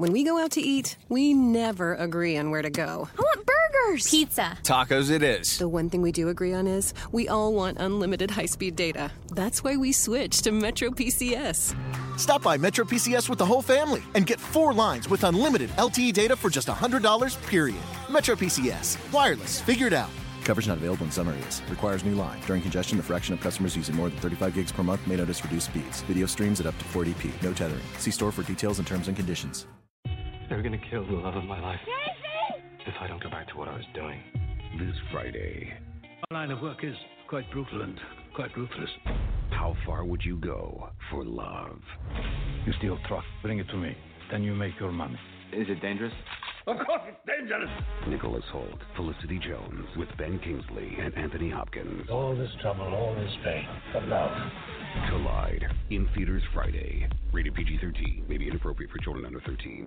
When we go out to eat, we never agree on where to go. I want burgers! Pizza. Tacos it is. The one thing we do agree on is we all want unlimited high-speed data. That's why we switched to Metro PCS. Stop by Metro PCS with the whole family and get 4 lines with unlimited LTE data for just $100, period. Metro PCS. Wireless. Figured out. Coverage not available in some areas. Requires new line. During congestion, the fraction of customers using more than 35 gigs per month may notice reduced speeds. Video streams at up to 480p. No tethering. See store for details and terms and conditions. They're gonna kill the love of my life. If I don't go back to what I was doing. This Friday. Our line of work is quite brutal and quite ruthless. How far would you go for love? You steal truck, bring it to me. Then you make your money. Is it dangerous? Of course it's dangerous. Nicholas Hoult, Felicity Jones, with Ben Kingsley and Anthony Hopkins. All this trouble, all this pain, for love. Collide. In theaters Friday. Rated PG-13. May be inappropriate for children under 13.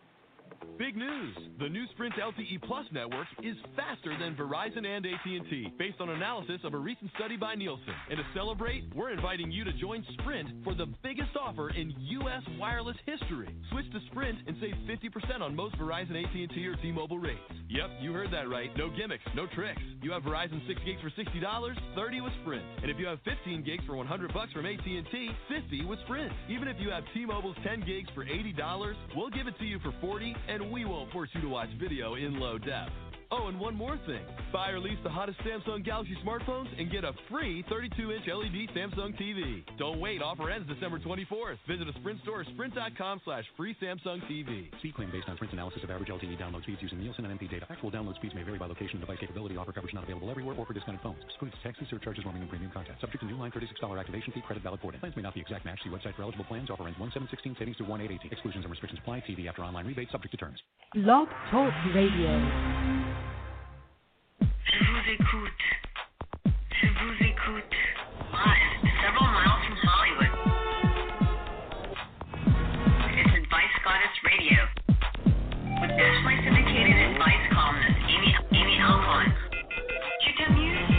Big news! The new Sprint LTE Plus network is faster than Verizon and AT&T, based on analysis of a recent study by Nielsen. And to celebrate, we're inviting you to join Sprint for the biggest offer in U.S. wireless history. Switch to Sprint and save 50% on most Verizon, AT&T, or T-Mobile rates. Yep, you heard that right. No gimmicks, no tricks. You have Verizon 6 gigs for $60, 30 with Sprint. And if you have 15 gigs for $100 from AT&T, 50 with Sprint. Even if you have T-Mobile's 10 gigs for $80, we'll give it to you for $40, and we won't force you to watch video in low def. Oh, and one more thing. Buy or lease the hottest Samsung Galaxy smartphones and get a free 32-inch LED Samsung TV. Don't wait. Offer ends December 24th. Visit a Sprint store or sprint.com/free Samsung TV. See claim based on Sprint's analysis of average LTE download speeds using Nielsen and MP data. Actual download speeds may vary by location and device capability. Offer coverage not available everywhere or for discounted phones. Excludes taxes, surcharges, roaming, and premium content. Subject to new line $36 activation fee. Credit valid for it. Plans may not be exact match. See website for eligible plans. Offer ends 1/7/16. Savings to 1/8/18. Exclusions and restrictions apply. TV after online rebate subject to terms. Blog Talk Radio. Je vous écoute. Je vous écoute. Live, several miles from Hollywood. It's Advice Goddess Radio with nationally syndicated advice columnist Amy Alcon. Tu t'amuses?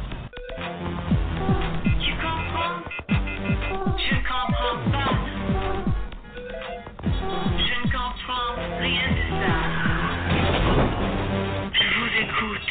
Tu comprends? Je ne comprends pas. Je ne comprends rien de ça. Je vous écoute.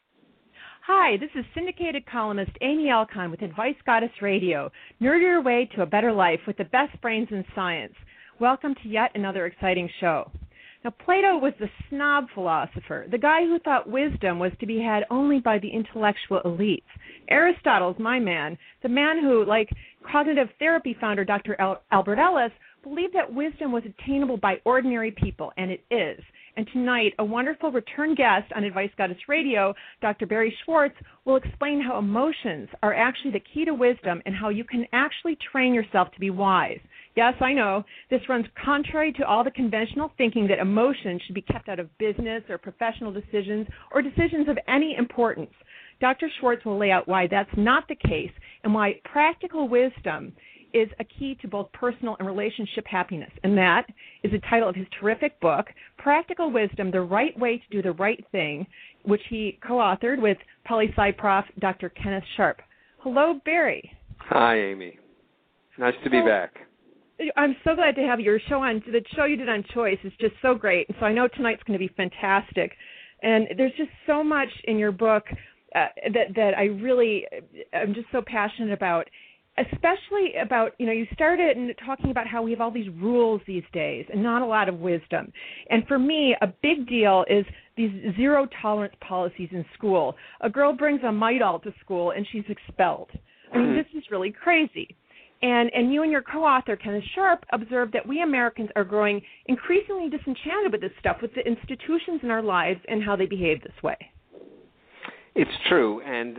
Hi, this is syndicated columnist Amy Alcon with Advice Goddess Radio. Nerd your way to a better life with the best brains in science. Welcome to yet another exciting show. Now, Plato was the snob philosopher, the guy who thought wisdom was to be had only by the intellectual elites. Aristotle's my man, the man who, like cognitive therapy founder Dr. Albert Ellis, believed that wisdom was attainable by ordinary people, and it is. And tonight, a wonderful return guest on Advice Goddess Radio, Dr. Barry Schwartz, will explain how emotions are actually the key to wisdom and how you can actually train yourself to be wise. Yes, I know, this runs contrary to all the conventional thinking that emotions should be kept out of business or professional decisions or decisions of any importance. Dr. Schwartz will lay out why that's not the case and why practical wisdom is a key to both personal and relationship happiness. And that is the title of his terrific book, Practical Wisdom, The Right Way to Do the Right Thing, which he co-authored with poli-sci prof. Dr. Kenneth Sharp. Hello, Barry. Hi, Amy. Nice to be back. I'm so glad to have your show on. The show you did on Choice is just so great. So I know tonight's going to be fantastic. And there's just so much in your book that I'm just so passionate about. Especially about, you started talking about how we have all these rules these days and not a lot of wisdom. And for me, a big deal is these zero-tolerance policies in school. A girl brings a Midol to school and she's expelled. I mean, this is really crazy. And you and your co-author, Kenneth Sharp, observed that we Americans are growing increasingly disenchanted with this stuff, with the institutions in our lives and how they behave this way. It's true, and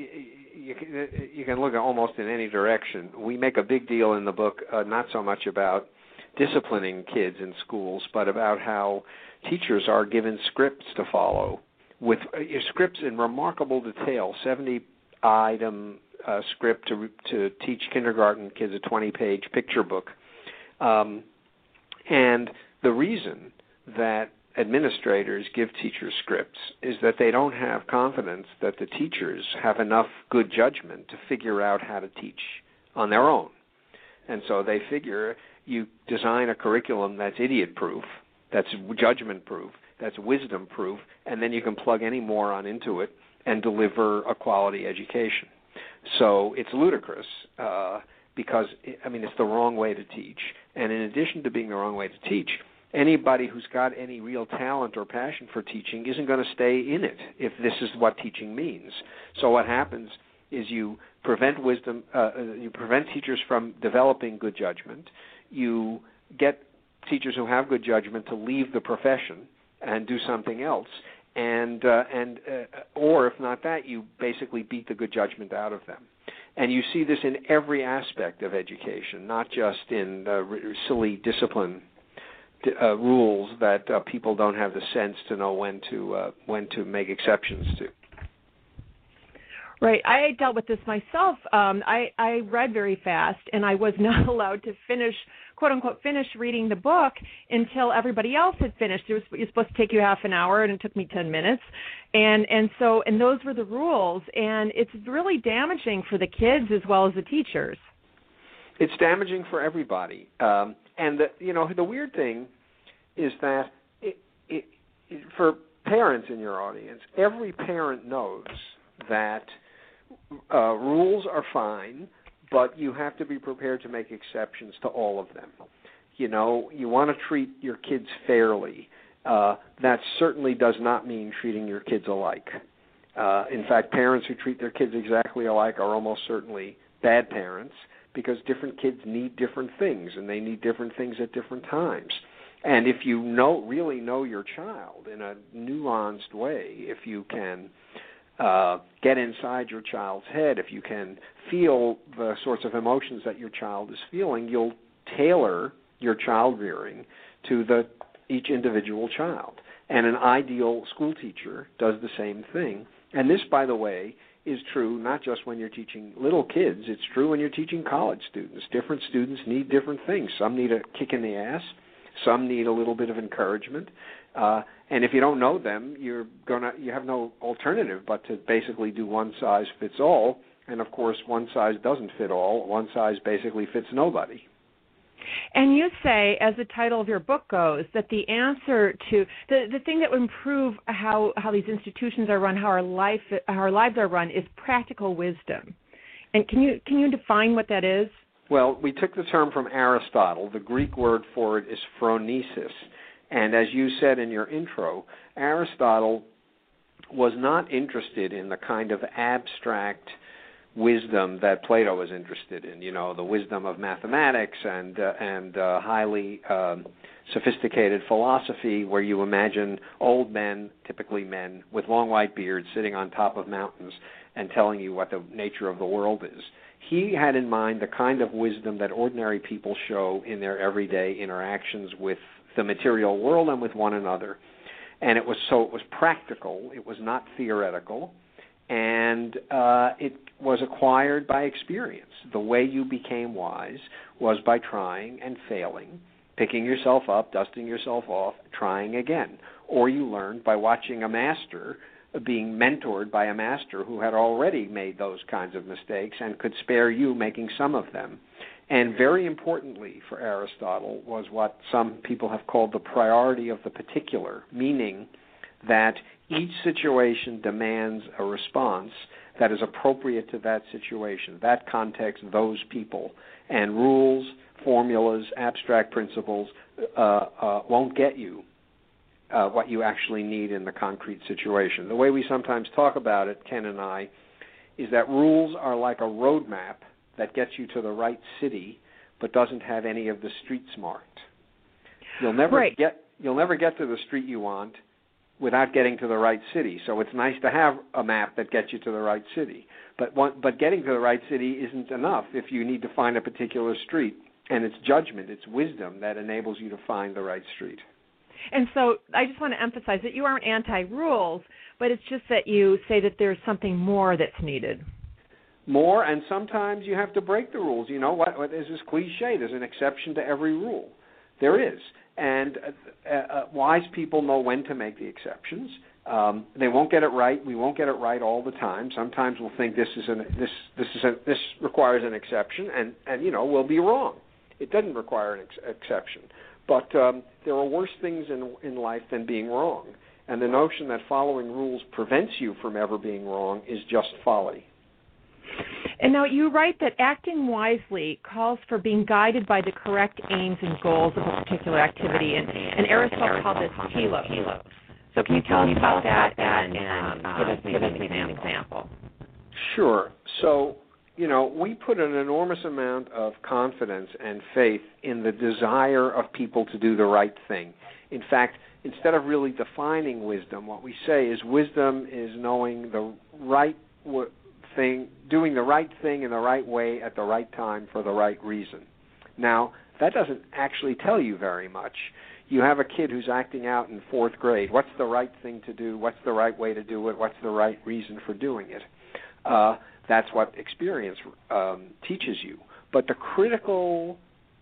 you can look at almost in any direction. We make a big deal in the book, not so much about disciplining kids in schools, but about how teachers are given scripts to follow, with scripts in remarkable detail, 70-item script to teach kindergarten kids a 20-page picture book. And the reason that administrators give teachers scripts is that they don't have confidence that the teachers have enough good judgment to figure out how to teach on their own. And so they figure you design a curriculum that's idiot-proof, that's judgment-proof, that's wisdom-proof, and then you can plug any moron into it and deliver a quality education. So it's ludicrous because, it's the wrong way to teach. And in addition to being the wrong way to teach, anybody who's got any real talent or passion for teaching isn't going to stay in it if this is what teaching means. So what happens is you prevent teachers from developing good judgment. You get teachers who have good judgment to leave the profession and do something else, or if not that, you basically beat the good judgment out of them. And you see this in every aspect of education, not just in silly discipline rules that people don't have the sense to know when to make exceptions to. Right. I dealt with this myself. I read very fast, and I was not allowed to finish, quote-unquote, finish reading the book until everybody else had finished. It was supposed to take you half an hour, and it took me 10 minutes. And those were the rules, and it's really damaging for the kids as well as the teachers. It's damaging for everybody. And the weird thing is that for parents in your audience, every parent knows that rules are fine, but you have to be prepared to make exceptions to all of them. You want to treat your kids fairly. That certainly does not mean treating your kids alike. In fact, parents who treat their kids exactly alike are almost certainly bad parents, because different kids need different things, and they need different things at different times. And if you really know your child in a nuanced way, if you can get inside your child's head, if you can feel the sorts of emotions that your child is feeling, you'll tailor your child rearing to each individual child. And an ideal school teacher does the same thing. And this, by the way, is true not just when you're teaching little kids. It's true when you're teaching college students. Different students need different things. Some need a kick in the ass. Some need a little bit of encouragement. And if you don't know them, you have no alternative but to basically do one size fits all. And, of course, one size doesn't fit all. One size basically fits nobody. And you say, as the title of your book goes, that the answer to the thing that would improve how these institutions are run, how our lives are run, is practical wisdom. And can you define what that is? Well, we took the term from Aristotle. The Greek word for it is phronesis. And as you said in your intro, Aristotle was not interested in the kind of abstract wisdom that Plato was interested in, the wisdom of mathematics and highly sophisticated philosophy, where you imagine old men, typically men, with long white beards sitting on top of mountains and telling you what the nature of the world is. He had in mind the kind of wisdom that ordinary people show in their everyday interactions with the material world and with one another. And it was practical. It was not theoretical. And it was acquired by experience. The way you became wise was by trying and failing, picking yourself up, dusting yourself off, trying again. Or you learned by watching a master, being mentored by a master who had already made those kinds of mistakes and could spare you making some of them. And very importantly for Aristotle was what some people have called the priority of the particular, meaning that each situation demands a response that is appropriate to that situation, that context, those people. And rules, formulas, abstract principles won't get you what you actually need in the concrete situation. The way we sometimes talk about it, Ken and I, is that rules are like a road map that gets you to the right city but doesn't have any of the streets marked. You'll never get to the street you want without getting to the right city. So it's nice to have a map that gets you to the right city. But getting to the right city isn't enough if you need to find a particular street. And it's judgment, it's wisdom that enables you to find the right street. And so I just want to emphasize that you aren't anti-rules, but it's just that you say that there's something more that's needed. More, and sometimes you have to break the rules. You know what? There's this cliche, there's an exception to every rule. There is. And wise people know when to make the exceptions, They won't get it right. We won't get it right all the time. Sometimes we'll think this requires an exception, and we'll be wrong. It doesn't require an exception. But there are worse things in life than being wrong. And the notion that following rules prevents you from ever being wrong is just folly. And now you write that acting wisely calls for being guided by the correct aims and goals of a particular activity. And Aristotle called this telos. So can you tell us about that and give us an example? Sure. So, we put an enormous amount of confidence and faith in the desire of people to do the right thing. In fact, instead of really defining wisdom, what we say is wisdom is knowing the right thing, doing the right thing in the right way at the right time for the right reason. Now, that doesn't actually tell you very much. You have a kid who's acting out in 4th grade. What's the right thing to do? What's the right way to do it? What's the right reason for doing it? That's what experience teaches you. But the critical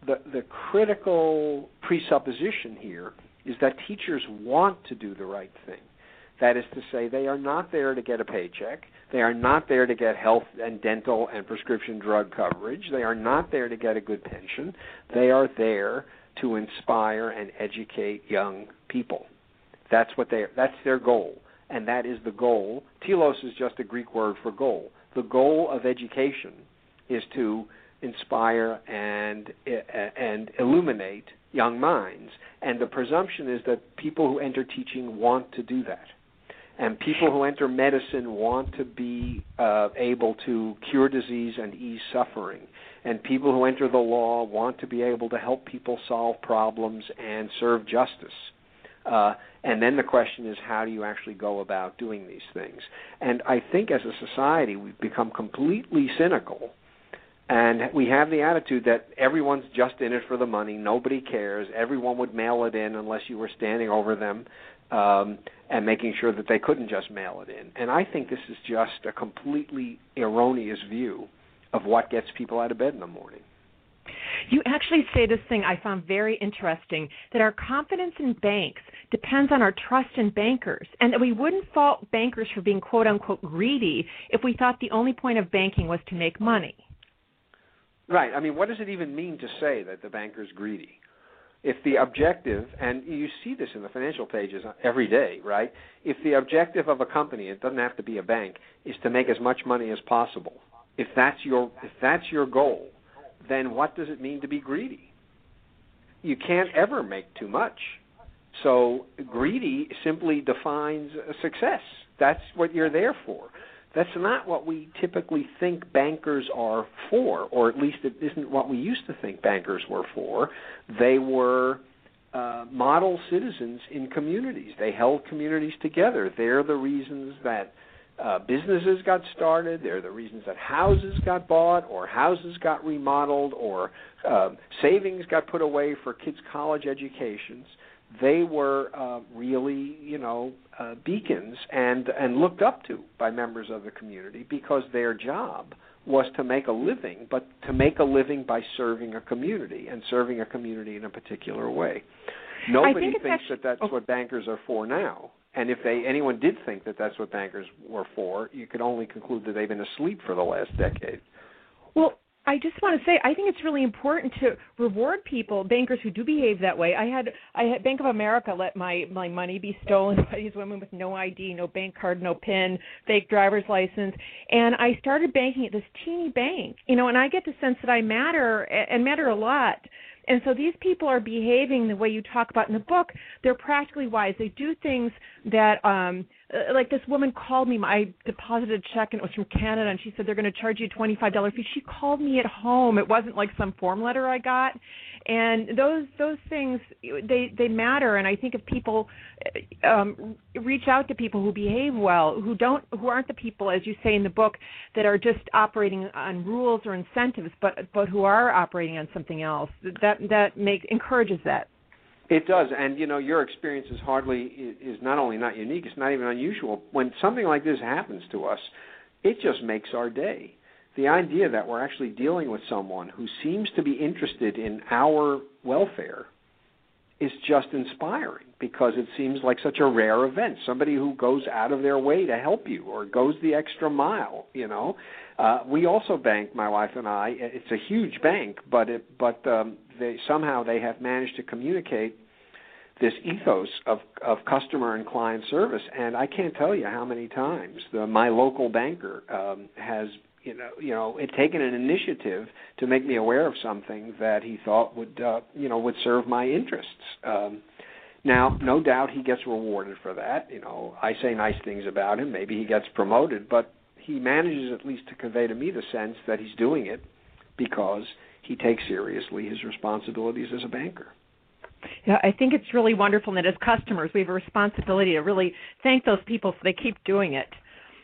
presupposition here is that teachers want to do the right thing. That is to say, they are not there to get a paycheck. They are not there to get health and dental and prescription drug coverage. They are not there to get a good pension. They are there to inspire and educate young people. That's their goal, and that is the goal. Telos is just a Greek word for goal. The goal of education is to inspire and illuminate young minds, and the presumption is that people who enter teaching want to do that. And people who enter medicine want to be able to cure disease and ease suffering. And people who enter the law want to be able to help people solve problems and serve justice. And then the question is, how do you actually go about doing these things? And I think as a society we've become completely cynical, and we have the attitude that everyone's just in it for the money, nobody cares, everyone would mail it in unless you were standing over them and making sure that they couldn't just mail it in. And I think this is just a completely erroneous view of what gets people out of bed in the morning. You actually say this thing I found very interesting, that our confidence in banks depends on our trust in bankers, and that we wouldn't fault bankers for being quote-unquote greedy if we thought the only point of banking was to make money. Right. I mean, what does it even mean to say that the banker's greedy? If the objective, and you see this in the financial pages every day, right? If the objective of a company, it doesn't have to be a bank, is to make as much money as possible, if that's your goal, then what does it mean to be greedy? You can't ever make too much. So greedy simply defines success. That's what you're there for. That's not what we typically think bankers are for, or at least it isn't what we used to think bankers were for. They were model citizens in communities. They held communities together. They're the reasons that businesses got started. They're the reasons that houses got bought or houses got remodeled or savings got put away for kids' college educations. They were really, beacons and looked up to by members of the community because their job was to make a living, but to make a living by serving a community and serving a community in a particular way. Nobody thinks that that's what bankers are for now. And if anyone did think that that's what bankers were for, you could only conclude that they've been asleep for the last decade. Well, I just want to say, I think it's really important to reward people, bankers who do behave that way. I had Bank of America let my money be stolen by these women with no ID, no bank card, no PIN, fake driver's license, and I started banking at this teeny bank, and I get the sense that I matter and matter a lot. And so these people are behaving the way you talk about in the book. They're practically wise. They do things that, like this woman called me. I deposited a check, and it was from Canada, and she said they're going to charge you a $25 fee. She called me at home. It wasn't like some form letter I got. And those things, they matter. And I think if people reach out to people who behave well, who aren't the people, as you say in the book, that are just operating on rules or incentives, but who are operating on something else, that encourages that. It does, and your experience is not only not unique, it's not even unusual. When something like this happens to us, it just makes our day. The idea that we're actually dealing with someone who seems to be interested in our welfare is just inspiring because it seems like such a rare event. Somebody who goes out of their way to help you or goes the extra mile, you know. We also bank, my wife and I. It's a huge bank, but they have managed to communicate this ethos of customer and client service. And I can't tell you how many times my local banker has taken an initiative to make me aware of something that he thought would serve my interests. Now, no doubt he gets rewarded for that. You know, I say nice things about him. Maybe he gets promoted, but he manages at least to convey to me the sense that he's doing it because he takes seriously his responsibilities as a banker. Yeah, I think it's really wonderful that as customers we have a responsibility to really thank those people so they keep doing it.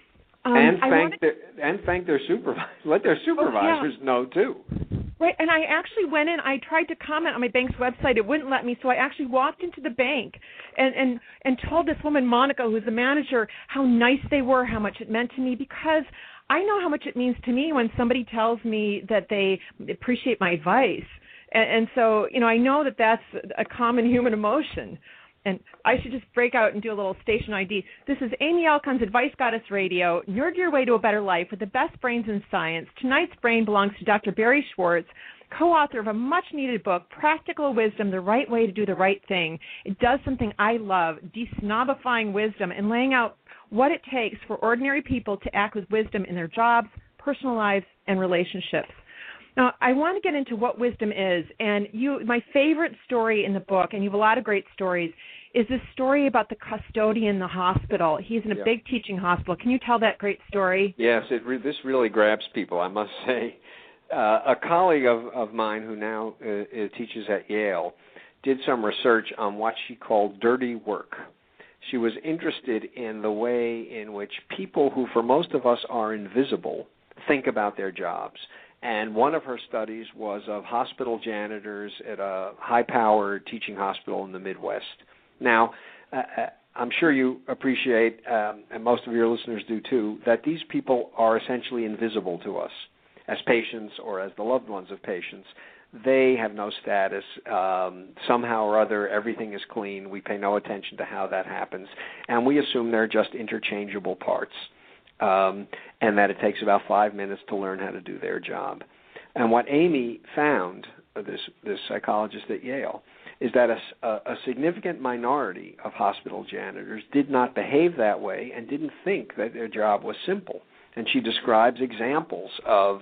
And thank their supervisors. Let their supervisors know too. Right, and I actually went in. I tried to comment on my bank's website. It wouldn't let me, so I actually walked into the bank and told this woman, Monica, who's the manager, how nice they were, how much it meant to me, because I know how much it means to me when somebody tells me that they appreciate my advice. And so, you know, I know that that's a common human emotion. And I should just break out and do a little station ID. This is Amy Alcon's Advice Goddess Radio, Nerd Your Way to a Better Life with the best brains in science. Tonight's brain belongs to Dr. Barry Schwartz, co-author of a much-needed book, Practical Wisdom, The Right Way to Do the Right Thing. It does something I love, desnobifying wisdom and laying out what it takes for ordinary people to act with wisdom in their jobs, personal lives, and relationships. Now, I want to get into what wisdom is, and my favorite story in the book, and you have a lot of great stories, is this story about the custodian in the hospital. He's in a big teaching hospital. Can you tell that great story? Yes, this really grabs people, I must say. A colleague of mine who now teaches at Yale did some research on what she called dirty work. She was interested in the way in which people who, for most of us, are invisible, think about their jobs. And one of her studies was of hospital janitors at a high-powered teaching hospital in the Midwest. Now, I'm sure you appreciate, and most of your listeners do too, that these people are essentially invisible to us as patients or as the loved ones of patients. They have no status. Somehow or other, everything is clean. We pay no attention to how that happens. And we assume they're just interchangeable parts. And that it takes about 5 minutes to learn how to do their job. And what Amy found, this psychologist at Yale, is that a significant minority of hospital janitors did not behave that way and didn't think that their job was simple. And she describes examples of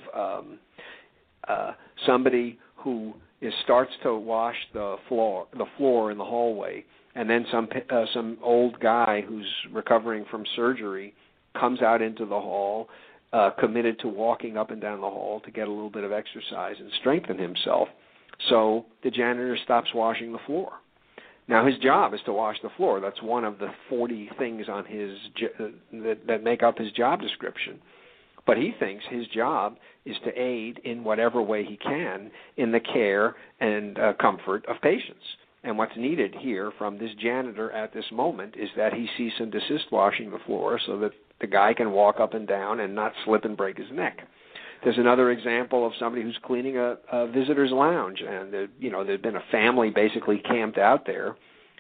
somebody who starts to wash the floor in the hallway, and then some old guy who's recovering from surgery comes out into the hall, committed to walking up and down the hall to get a little bit of exercise and strengthen himself. So the janitor stops washing the floor. Now his job is to wash the floor. That's one of the 40 things on his that make up his job description. But he thinks his job is to aid in whatever way he can in the care and comfort of patients. And what's needed here from this janitor at this moment is that he cease and desist washing the floor so that the guy can walk up and down and not slip and break his neck. There's another example of somebody who's cleaning a visitor's lounge, and there'd been a family basically camped out there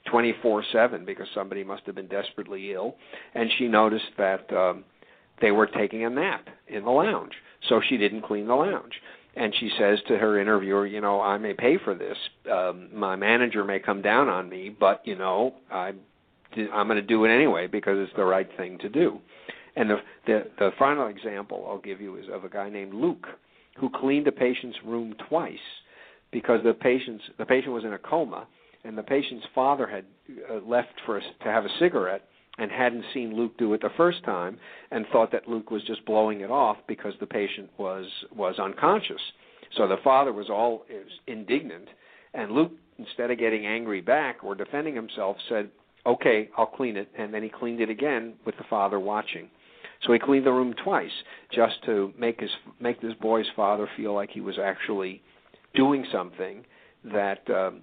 24/7 because somebody must have been desperately ill, and she noticed that they were taking a nap in the lounge, so she didn't clean the lounge. And she says to her interviewer, I may pay for this. My manager may come down on me, but, I'm going to do it anyway because it's the right thing to do. And the final example I'll give you is of a guy named Luke who cleaned a patient's room twice because the patient was in a coma, and the patient's father had left to have a cigarette and hadn't seen Luke do it the first time and thought that Luke was just blowing it off because the patient was unconscious. So the father was indignant, and Luke, instead of getting angry back or defending himself, said, "Okay, I'll clean it," and then he cleaned it again with the father watching. So he cleaned the room twice just to make this boy's father feel like he was actually doing something that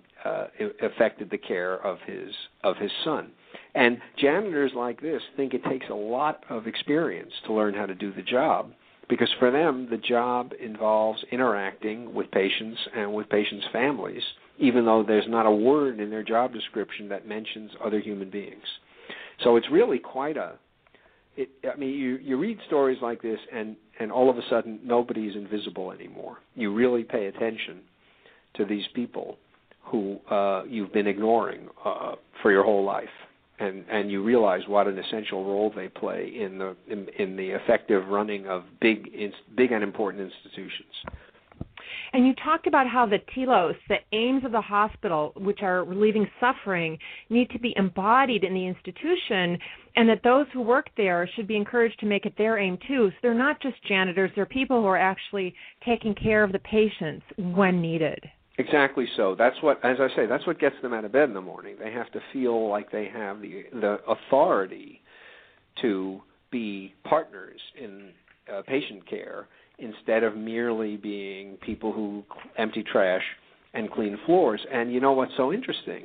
affected the care of his son. And janitors like this think it takes a lot of experience to learn how to do the job, because for them the job involves interacting with patients and with patients' families even though there's not a word in their job description that mentions other human beings. So it's really quite you read stories like this, and all of a sudden nobody's invisible anymore. You really pay attention to these people who you've been ignoring for your whole life, and you realize what an essential role they play in the effective running of big and important institutions. And you talked about how the telos, the aims of the hospital, which are relieving suffering, need to be embodied in the institution, and that those who work there should be encouraged to make it their aim too. So they're not just janitors, they're people who are actually taking care of the patients when needed. Exactly so. That's what, as I say, that's what gets them out of bed in the morning. They have to feel like they have the authority to be partners in patient care, instead of merely being people who empty trash and clean floors. And you know what's so interesting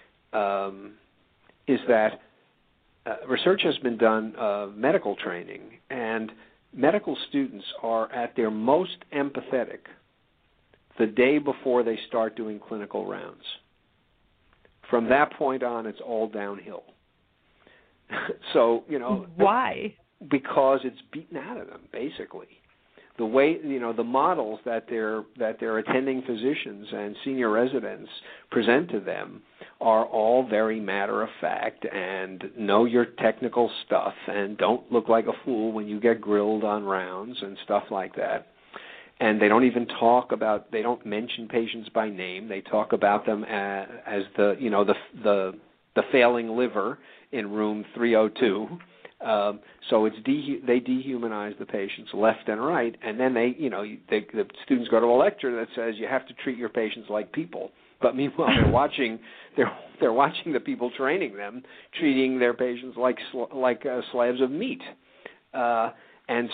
is that research has been done of medical training, and medical students are at their most empathetic the day before they start doing clinical rounds. From that point on, it's all downhill. So, why? Because it's beaten out of them, basically. The way, the models that their attending physicians and senior residents present to them are all very matter of fact and know your technical stuff and don't look like a fool when you get grilled on rounds and stuff like that. And they don't even they don't mention patients by name. They talk about them as the failing liver in room 302. So they dehumanize the patients left and right, and then the students go to a lecture that says you have to treat your patients like people. But meanwhile, they're watching the people training them treating their patients like slabs of meat. And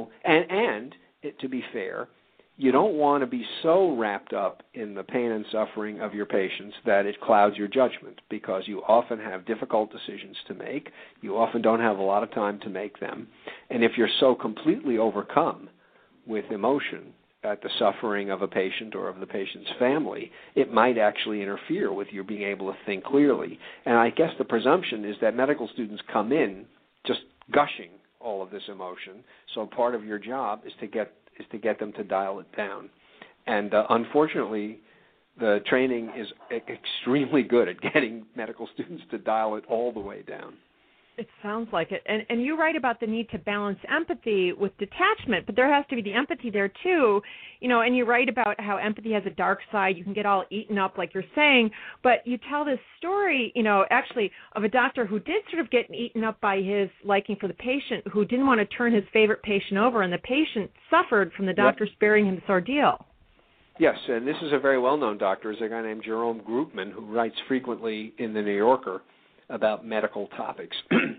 to be fair, you don't want to be so wrapped up in the pain and suffering of your patients that it clouds your judgment, because you often have difficult decisions to make. You often don't have a lot of time to make them. And if you're so completely overcome with emotion at the suffering of a patient or of the patient's family, it might actually interfere with your being able to think clearly. And I guess the presumption is that medical students come in just gushing all of this emotion. So part of your job is to get them to dial it down. And unfortunately, the training is extremely good at getting medical students to dial it all the way down. It sounds like it. And you write about the need to balance empathy with detachment, but there has to be the empathy there too. And you write about how empathy has a dark side. You can get all eaten up, like you're saying, but you tell this story, actually of a doctor who did sort of get eaten up by his liking for the patient, who didn't want to turn his favorite patient over, and the patient suffered from the doctor sparing him this ordeal. Yes, and this is a very well-known doctor. Is a guy named Jerome Groopman, who writes frequently in the New Yorker about medical topics.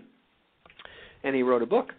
And he wrote a book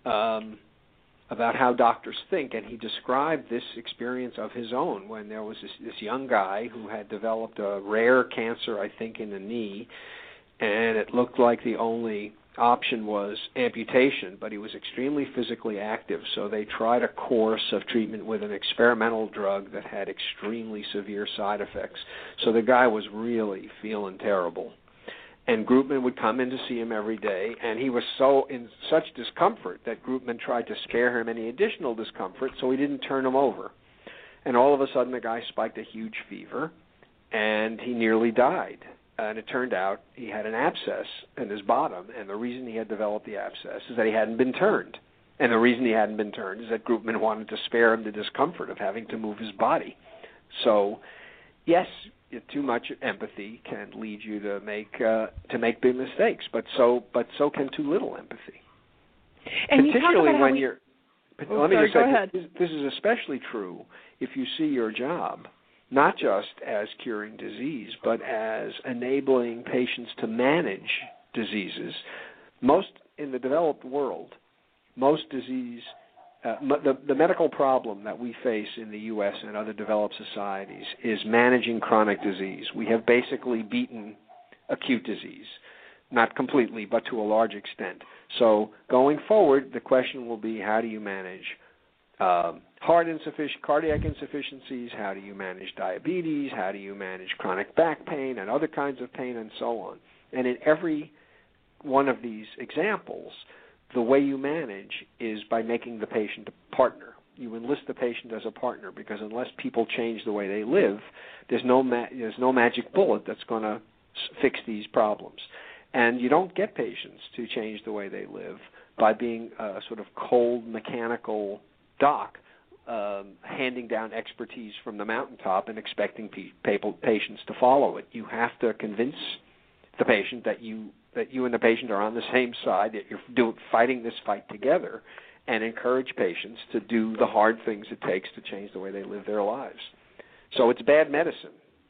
about how doctors think, and he described this experience of his own when there was this young guy who had developed a rare cancer, I think, in the knee, and it looked like the only option was amputation, but he was extremely physically active, so they tried a course of treatment with an experimental drug that had extremely severe side effects. So the guy was really feeling terrible. And Groopman would come in to see him every day, and he was in such discomfort that Groopman tried to spare him any additional discomfort, so he didn't turn him over. And all of a sudden, the guy spiked a huge fever, and he nearly died. And it turned out he had an abscess in his bottom, and the reason he had developed the abscess is that he hadn't been turned. And the reason he hadn't been turned is that Groopman wanted to spare him the discomfort of having to move his body. So, yes, too much empathy can lead you to make big mistakes, but so can too little empathy. And particularly when you're. Let me just say, go ahead. This is especially true if you see your job not just as curing disease, but as enabling patients to manage diseases. Most in the developed world, most disease. The medical problem that we face in the U.S. and other developed societies is managing chronic disease. We have basically beaten acute disease, not completely, but to a large extent. So going forward, the question will be, how do you manage cardiac insufficiencies, how do you manage diabetes, how do you manage chronic back pain and other kinds of pain and so on. And in every one of these examples, the way you manage is by making the patient a partner. You enlist the patient as a partner, because unless people change the way they live, there's no magic bullet that's going to fix these problems. And you don't get patients to change the way they live by being a sort of cold, mechanical doc handing down expertise from the mountaintop and expecting patients to follow it. You have to convince the patient that you and the patient are on the same side, that you're fighting this fight together, and encourage patients to do the hard things it takes to change the way they live their lives. So it's bad medicine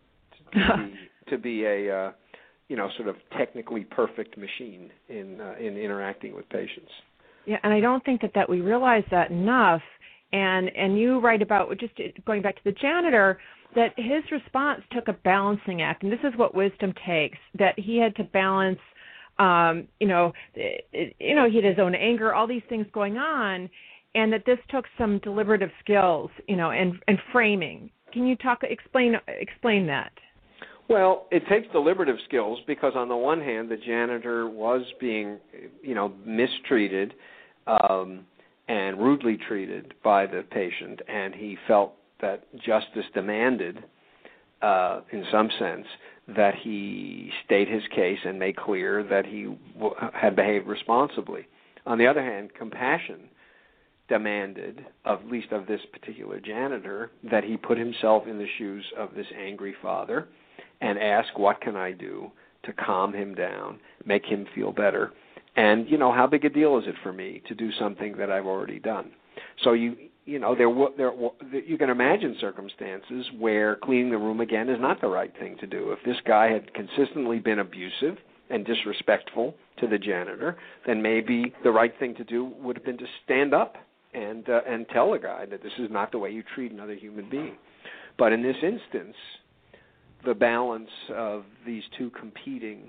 to be a sort of technically perfect machine in interacting with patients. Yeah, and I don't think that we realize that enough. And you write about, just going back to the janitor, that his response took a balancing act, and this is what wisdom takes, that he had to balance, he had his own anger, all these things going on, and that this took some deliberative skills, and framing. Can you explain that? Well, it takes deliberative skills because on the one hand, the janitor was being, mistreated and rudely treated by the patient, and he felt that justice demanded, in some sense, that he state his case and make clear that he had behaved responsibly. On the other hand, compassion demanded, at least of this particular janitor, that he put himself in the shoes of this angry father and ask, what can I do to calm him down, make him feel better? And, how big a deal is it for me to do something that I've already done? So you can imagine circumstances where cleaning the room again is not the right thing to do. If this guy had consistently been abusive and disrespectful to the janitor, then maybe the right thing to do would have been to stand up and tell the guy that this is not the way you treat another human being. But in this instance, the balance of these two competing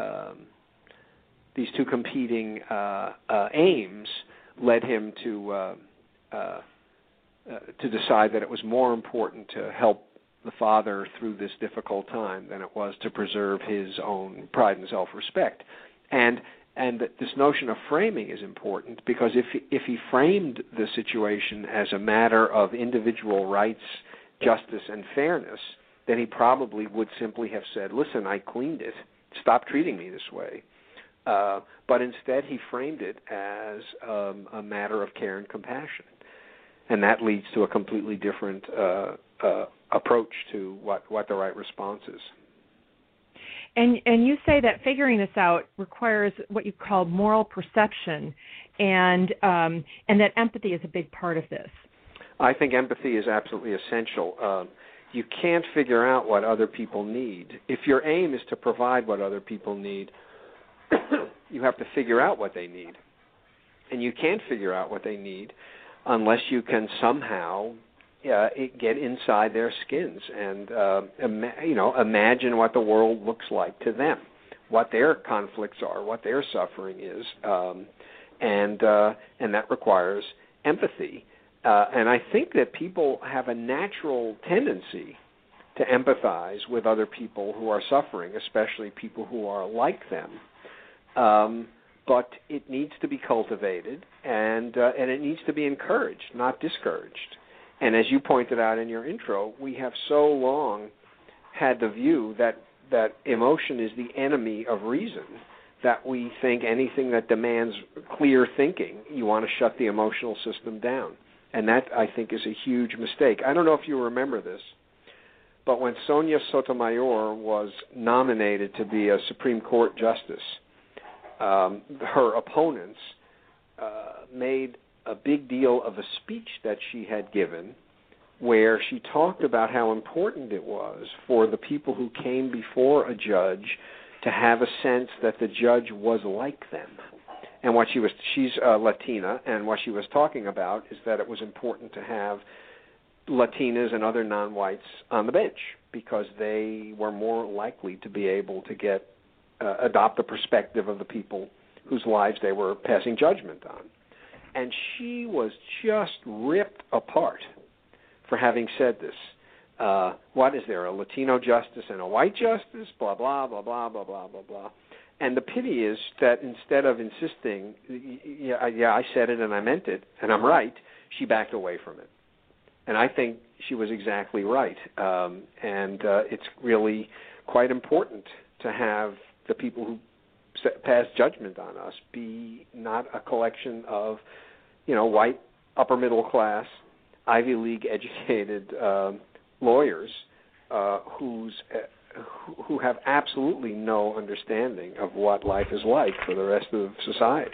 aims led him to decide that it was more important to help the father through this difficult time than it was to preserve his own pride and self-respect. And this notion of framing is important because if he framed the situation as a matter of individual rights, justice, and fairness, then he probably would simply have said, listen, I cleaned it. Stop treating me this way. But instead he framed it as a matter of care and compassion. And that leads to a completely different approach to what the right response is. And you say that figuring this out requires what you call moral perception, and that empathy is a big part of this. I think empathy is absolutely essential. You can't figure out what other people need. If your aim is to provide what other people need, you have to figure out what they need. And you can't figure out what they need unless you can somehow get inside their skins and imagine what the world looks like to them, what their conflicts are, what their suffering is, and that requires empathy. And I think that people have a natural tendency to empathize with other people who are suffering, especially people who are like them. But it needs to be cultivated, and it needs to be encouraged, not discouraged. And as you pointed out in your intro, we have so long had the view that emotion is the enemy of reason, that we think anything that demands clear thinking, you want to shut the emotional system down. And that, I think, is a huge mistake. I don't know if you remember this, but when Sonia Sotomayor was nominated to be a Supreme Court justice, her opponents made a big deal of a speech that she had given where she talked about how important it was for the people who came before a judge to have a sense that the judge was like them. And she's Latina, and what she was talking about is that it was important to have Latinas and other non-whites on the bench because they were more likely to be able to adopt the perspective of the people whose lives they were passing judgment on. And she was just ripped apart for having said this. What is there, a Latino justice and a white justice? Blah, blah, blah, blah, blah, blah, blah, blah. And the pity is that instead of insisting, I said it and I meant it, and I'm right, she backed away from it. And I think she was exactly right. And it's really quite important to have the people who pass judgment on us be not a collection of, white, upper middle class, Ivy League educated lawyers who have absolutely no understanding of what life is like for the rest of society.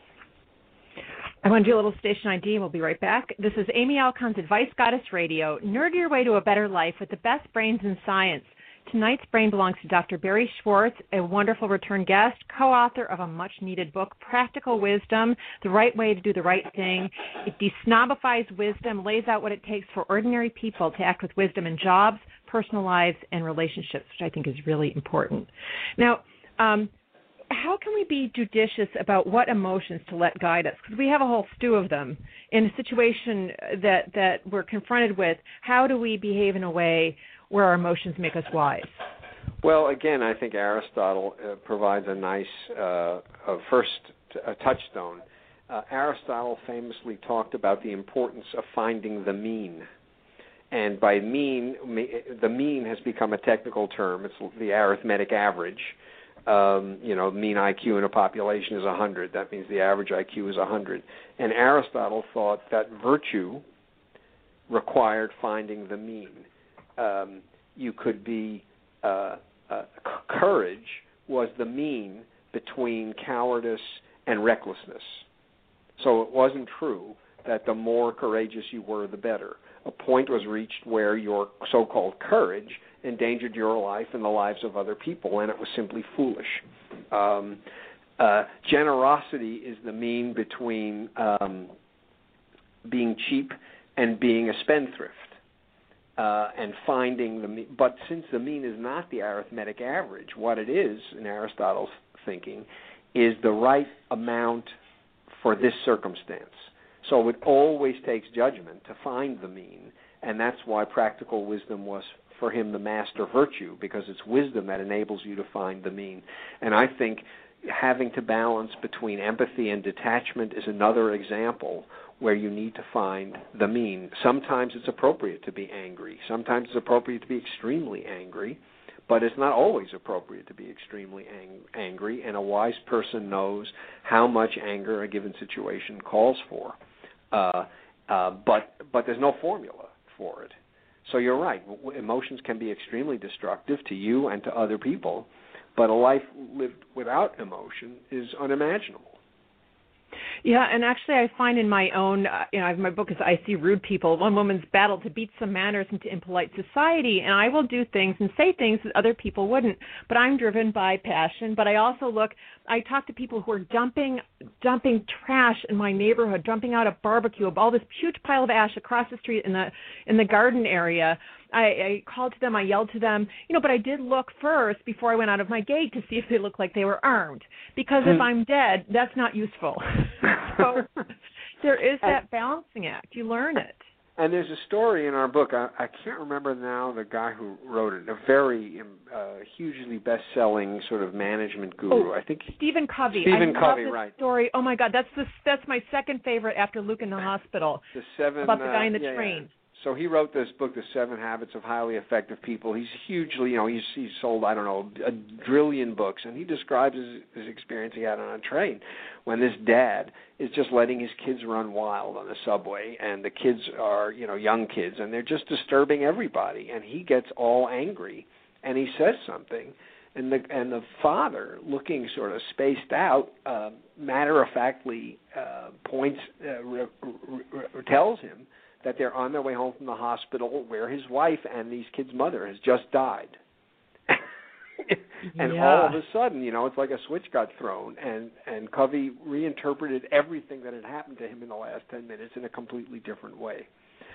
I want to do a little station ID, and we'll be right back. This is Amy Alcon's Advice Goddess Radio. Nerd your way to a better life with the best brains in science. Tonight's brain belongs to Dr. Barry Schwartz, a wonderful return guest, co-author of a much-needed book, Practical Wisdom, The Right Way to Do the Right Thing. It desnobifies wisdom, lays out what it takes for ordinary people to act with wisdom in jobs, personal lives, and relationships, which I think is really important. Now, how can we be judicious about what emotions to let guide us? Because we have a whole stew of them. In a situation that we're confronted with, how do we behave in a way where our emotions make us wise? Well, again, I think Aristotle provides a nice first touchstone. Aristotle famously talked about the importance of finding the mean. And by mean, the mean has become a technical term. It's the arithmetic average. Mean IQ in a population is 100. That means the average IQ is 100. And Aristotle thought that virtue required finding the mean. You could be courage was the mean between cowardice and recklessness. So it wasn't true that the more courageous you were, the better. A point was reached where your so-called courage endangered your life and the lives of other people, and it was simply foolish. Generosity is the mean between being cheap and being a spendthrift. And finding the mean. But since the mean is not the arithmetic average, what it is, in Aristotle's thinking, is the right amount for this circumstance. So it always takes judgment to find the mean, and that's why practical wisdom was, for him, the master virtue, because it's wisdom that enables you to find the mean. And I think having to balance between empathy and detachment is another example where you need to find the mean. Sometimes it's appropriate to be angry. Sometimes it's appropriate to be extremely angry, but it's not always appropriate to be extremely angry, and a wise person knows how much anger a given situation calls for. But there's no formula for it. So you're right. Emotions can be extremely destructive to you and to other people, but a life lived without emotion is unimaginable. Yeah, and actually I find in my own, my book is I See Rude People, one woman's battle to beat some manners into impolite society, and I will do things and say things that other people wouldn't, but I'm driven by passion. But I also I talk to people who are dumping trash in my neighborhood, dumping out a barbecue, all this huge pile of ash across the street in the garden area. I called to them, I yelled to them, but I did look first before I went out of my gate to see if they looked like they were armed. Because if I'm dead, that's not useful. So there is that balancing act. You learn it. And there's a story in our book. I can't remember now the guy who wrote it, a very hugely best-selling sort of management guru. I think Stephen Covey. Stephen Covey, love this right. Story. Oh, my God, that's my second favorite after Luke in the hospital. About the guy in the train. Yeah. So he wrote this book, The 7 Habits of Highly Effective People. He's hugely, he's sold, a trillion books, and he describes his experience he had on a train when this dad is just letting his kids run wild on the subway, and the kids are, young kids, and they're just disturbing everybody, and he gets all angry, and he says something, and the father, looking sort of spaced out, matter-of-factly tells him that they're on their way home from the hospital where his wife and these kids' mother has just died. And all of a sudden, it's like a switch got thrown, and Covey reinterpreted everything that had happened to him in the last 10 minutes in a completely different way.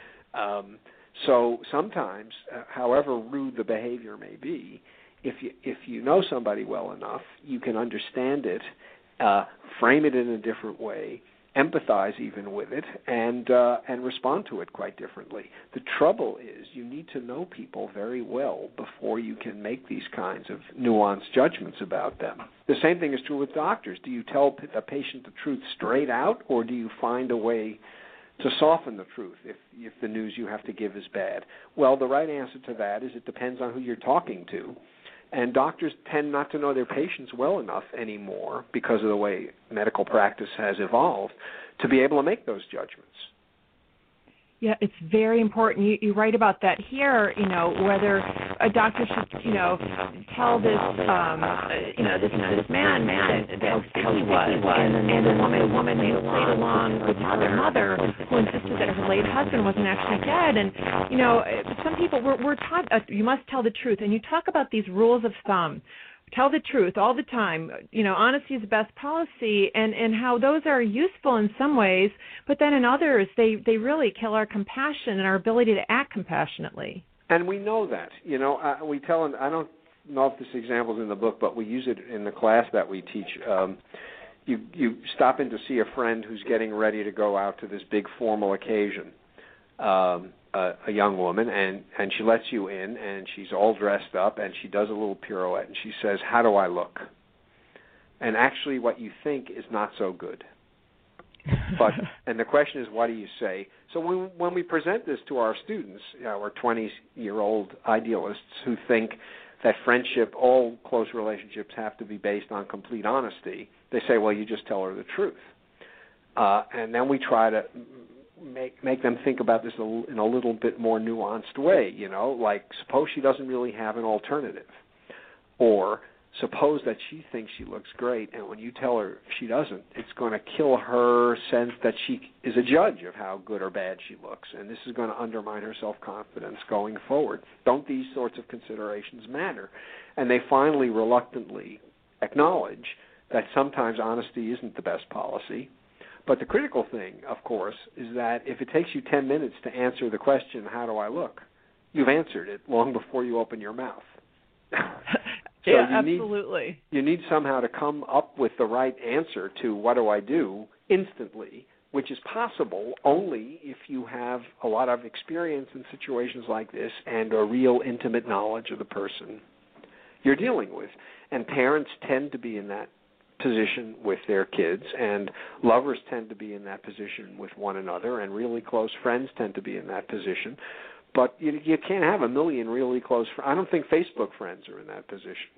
So sometimes, however rude the behavior may be, if you know somebody well enough, you can understand it, frame it in a different way, empathize even with it, and respond to it quite differently. The trouble is you need to know people very well before you can make these kinds of nuanced judgments about them. The same thing is true with doctors. Do you tell the patient the truth straight out, or do you find a way to soften the truth if the news you have to give is bad? Well, the right answer to that is it depends on who you're talking to. And doctors tend not to know their patients well enough anymore because of the way medical practice has evolved to be able to make those judgments. Yeah, it's very important. You write about that here, whether a doctor should, tell this, this man that how he was, and the woman who played along with their mother who insisted that her late husband wasn't actually dead. And, some people, we're taught you must tell the truth. And you talk about these rules of thumb. Tell the truth all the time. Honesty is the best policy, and how those are useful in some ways, but then in others, they really kill our compassion and our ability to act compassionately. And we know that. We tell, and I don't know if this example is in the book, but we use it in the class that we teach. You stop in to see a friend who's getting ready to go out to this big formal occasion. A young woman, and she lets you in, and she's all dressed up, and she does a little pirouette, and she says, "How do I look?" And actually what you think is not so good. And the question is, what do you say? So when we present this to our students, our 20-year-old idealists who think that friendship, all close relationships have to be based on complete honesty, they say, well, you just tell her the truth. And then we try to make them think about this in a little bit more nuanced way, like suppose she doesn't really have an alternative, or suppose that she thinks she looks great, and when you tell her she doesn't, it's going to kill her sense that she is a judge of how good or bad she looks, and this is going to undermine her self-confidence going forward. Don't these sorts of considerations matter? And they finally reluctantly acknowledge that sometimes honesty isn't the best policy. But the critical thing, of course, is that if it takes you 10 minutes to answer the question, how do I look, you've answered it long before you open your mouth. So absolutely. You need somehow to come up with the right answer to what do I do instantly, which is possible only if you have a lot of experience in situations like this and a real intimate knowledge of the person you're dealing with. And parents tend to be in that position with their kids, and lovers tend to be in that position with one another, and really close friends tend to be in that position. But you can't have a million really close friends. I don't think Facebook friends are in that position.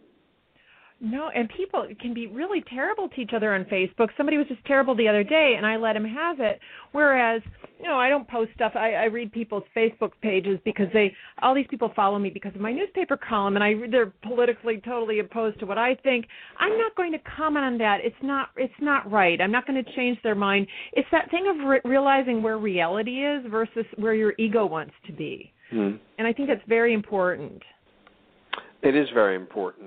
No, and people can be really terrible to each other on Facebook. Somebody was just terrible the other day, and I let him have it. Whereas, I don't post stuff. I read people's Facebook pages because all these people follow me because of my newspaper column, and they're politically totally opposed to what I think. I'm not going to comment on that. It's not right. I'm not going to change their mind. It's that thing of realizing where reality is versus where your ego wants to be. And I think that's very important. It is very important.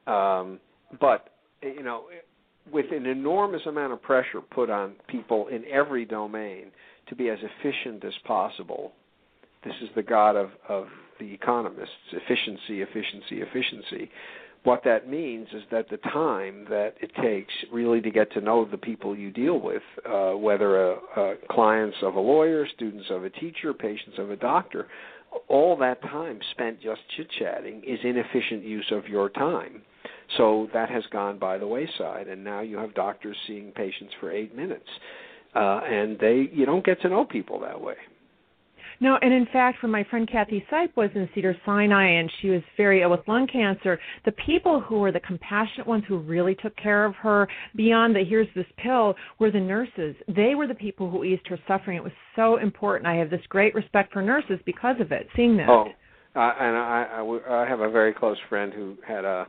But, with an enormous amount of pressure put on people in every domain to be as efficient as possible, this is the god of the economists, efficiency, efficiency, efficiency. What that means is that the time that it takes really to get to know the people you deal with, whether clients of a lawyer, students of a teacher, patients of a doctor, all that time spent just chit-chatting is inefficient use of your time. So that has gone by the wayside, and now you have doctors seeing patients for 8 minutes, and you don't get to know people that way. No, and in fact, when my friend Kathy Sipe was in Cedars-Sinai and she was very ill with lung cancer, the people who were the compassionate ones who really took care of her beyond the here's this pill were the nurses. They were the people who eased her suffering. It was so important. I have this great respect for nurses because of it, seeing that. Oh, and I have a very close friend who had a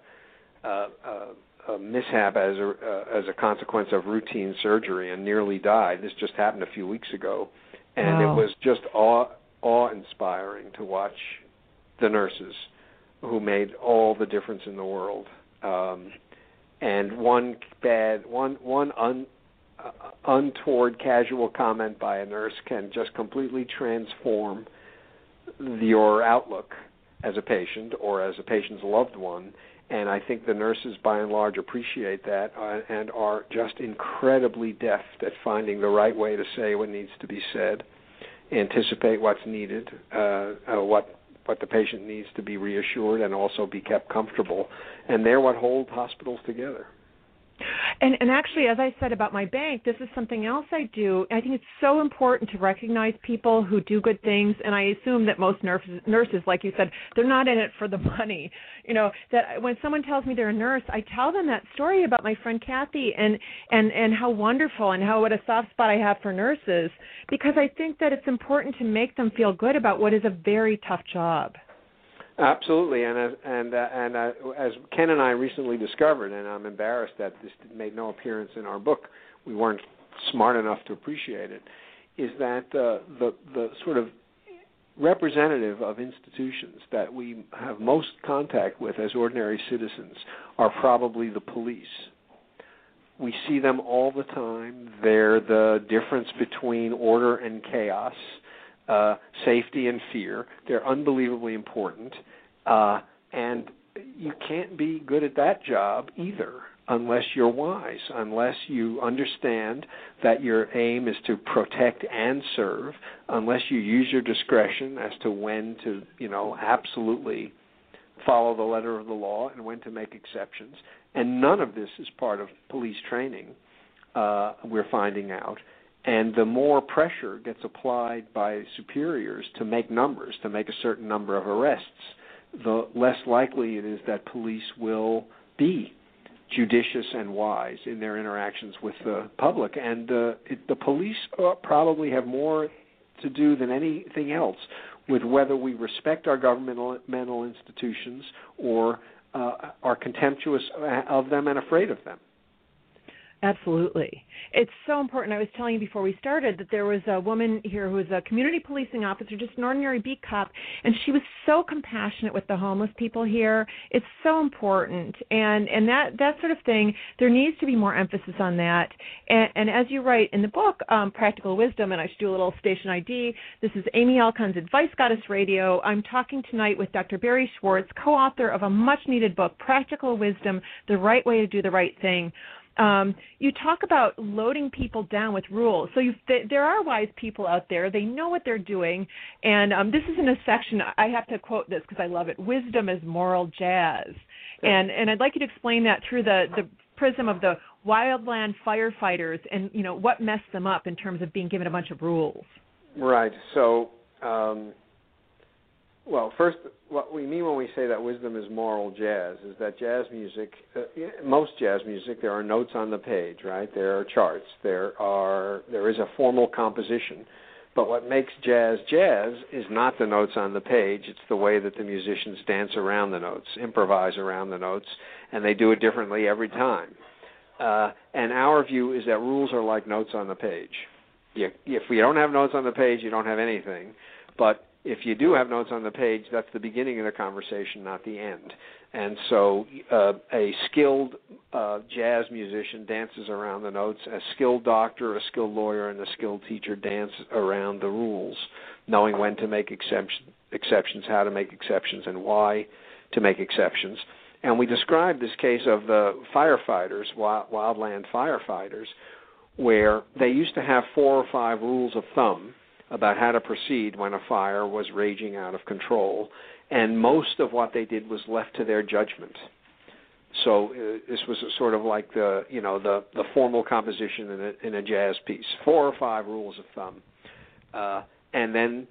mishap as a consequence of routine surgery and nearly died. This just happened a few weeks ago. And It was just awe-inspiring to watch the nurses who made all the difference in the world. And one untoward casual comment by a nurse can just completely transform your outlook as a patient or as a patient's loved one, And I think the nurses, by and large, appreciate that and are just incredibly deft at finding the right way to say what needs to be said, anticipate what's needed, what the patient needs to be reassured, and also be kept comfortable. And they're what hold hospitals together. And actually, as I said about my bank, this is something else I do. I think it's so important to recognize people who do good things, and I assume that most nurses, like you said, they're not in it for the money. You know, that when someone tells me they're a nurse, I tell them that story about my friend Kathy and how wonderful and what a soft spot I have for nurses, because I think that it's important to make them feel good about what is a very tough job. Absolutely, and as Ken and I recently discovered, and I'm embarrassed that this made no appearance in our book, we weren't smart enough to appreciate it, is that the sort of representative of institutions that we have most contact with as ordinary citizens are probably the police. We see them all the time. They're the difference between order and chaos. Safety and fear. They're unbelievably important, and you can't be good at that job either unless you're wise, unless you understand that your aim is to protect and serve, unless you use your discretion as to when to, absolutely follow the letter of the law and when to make exceptions. And none of this is part of police training, we're finding out. And the more pressure gets applied by superiors to make numbers, to make a certain number of arrests, the less likely it is that police will be judicious and wise in their interactions with the public. And the police probably have more to do than anything else with whether we respect our governmental institutions or are contemptuous of them and afraid of them. Absolutely. It's so important. I was telling you before we started that there was a woman here who was a community policing officer, just an ordinary beat cop, and she was so compassionate with the homeless people here. It's so important. And that sort of thing, there needs to be more emphasis on that. And as you write in the book, Practical Wisdom, and I should do a little station ID, this is Amy Alcon's Advice Goddess Radio. I'm talking tonight with Dr. Barry Schwartz, co-author of a much-needed book, Practical Wisdom, The Right Way to Do the Right Thing. You talk about loading people down with rules. So there are wise people out there. They know what they're doing. And this is in a section, I have to quote this because I love it, wisdom is moral jazz. And I'd like you to explain that through the prism of the wildland firefighters and, what messed them up in terms of being given a bunch of rules. Right. So, first, what we mean when we say that wisdom is moral jazz is that jazz music, most jazz music, there are notes on the page, right? There are charts. There is a formal composition. But what makes jazz jazz is not the notes on the page. It's the way that the musicians dance around the notes, improvise around the notes, and they do it differently every time. And our view is that rules are like notes on the page. If we don't have notes on the page, you don't have anything. But if you do have notes on the page, that's the beginning of the conversation, not the end. And so a skilled jazz musician dances around the notes. A skilled doctor, a skilled lawyer, and a skilled teacher dance around the rules, knowing when to make exceptions, how to make exceptions, and why to make exceptions. And we described this case of the firefighters, wildland firefighters, where they used to have 4 or 5 rules of thumb about how to proceed when a fire was raging out of control, and most of what they did was left to their judgment. So this was sort of like the formal composition in a jazz piece, 4 or 5 rules of thumb, and then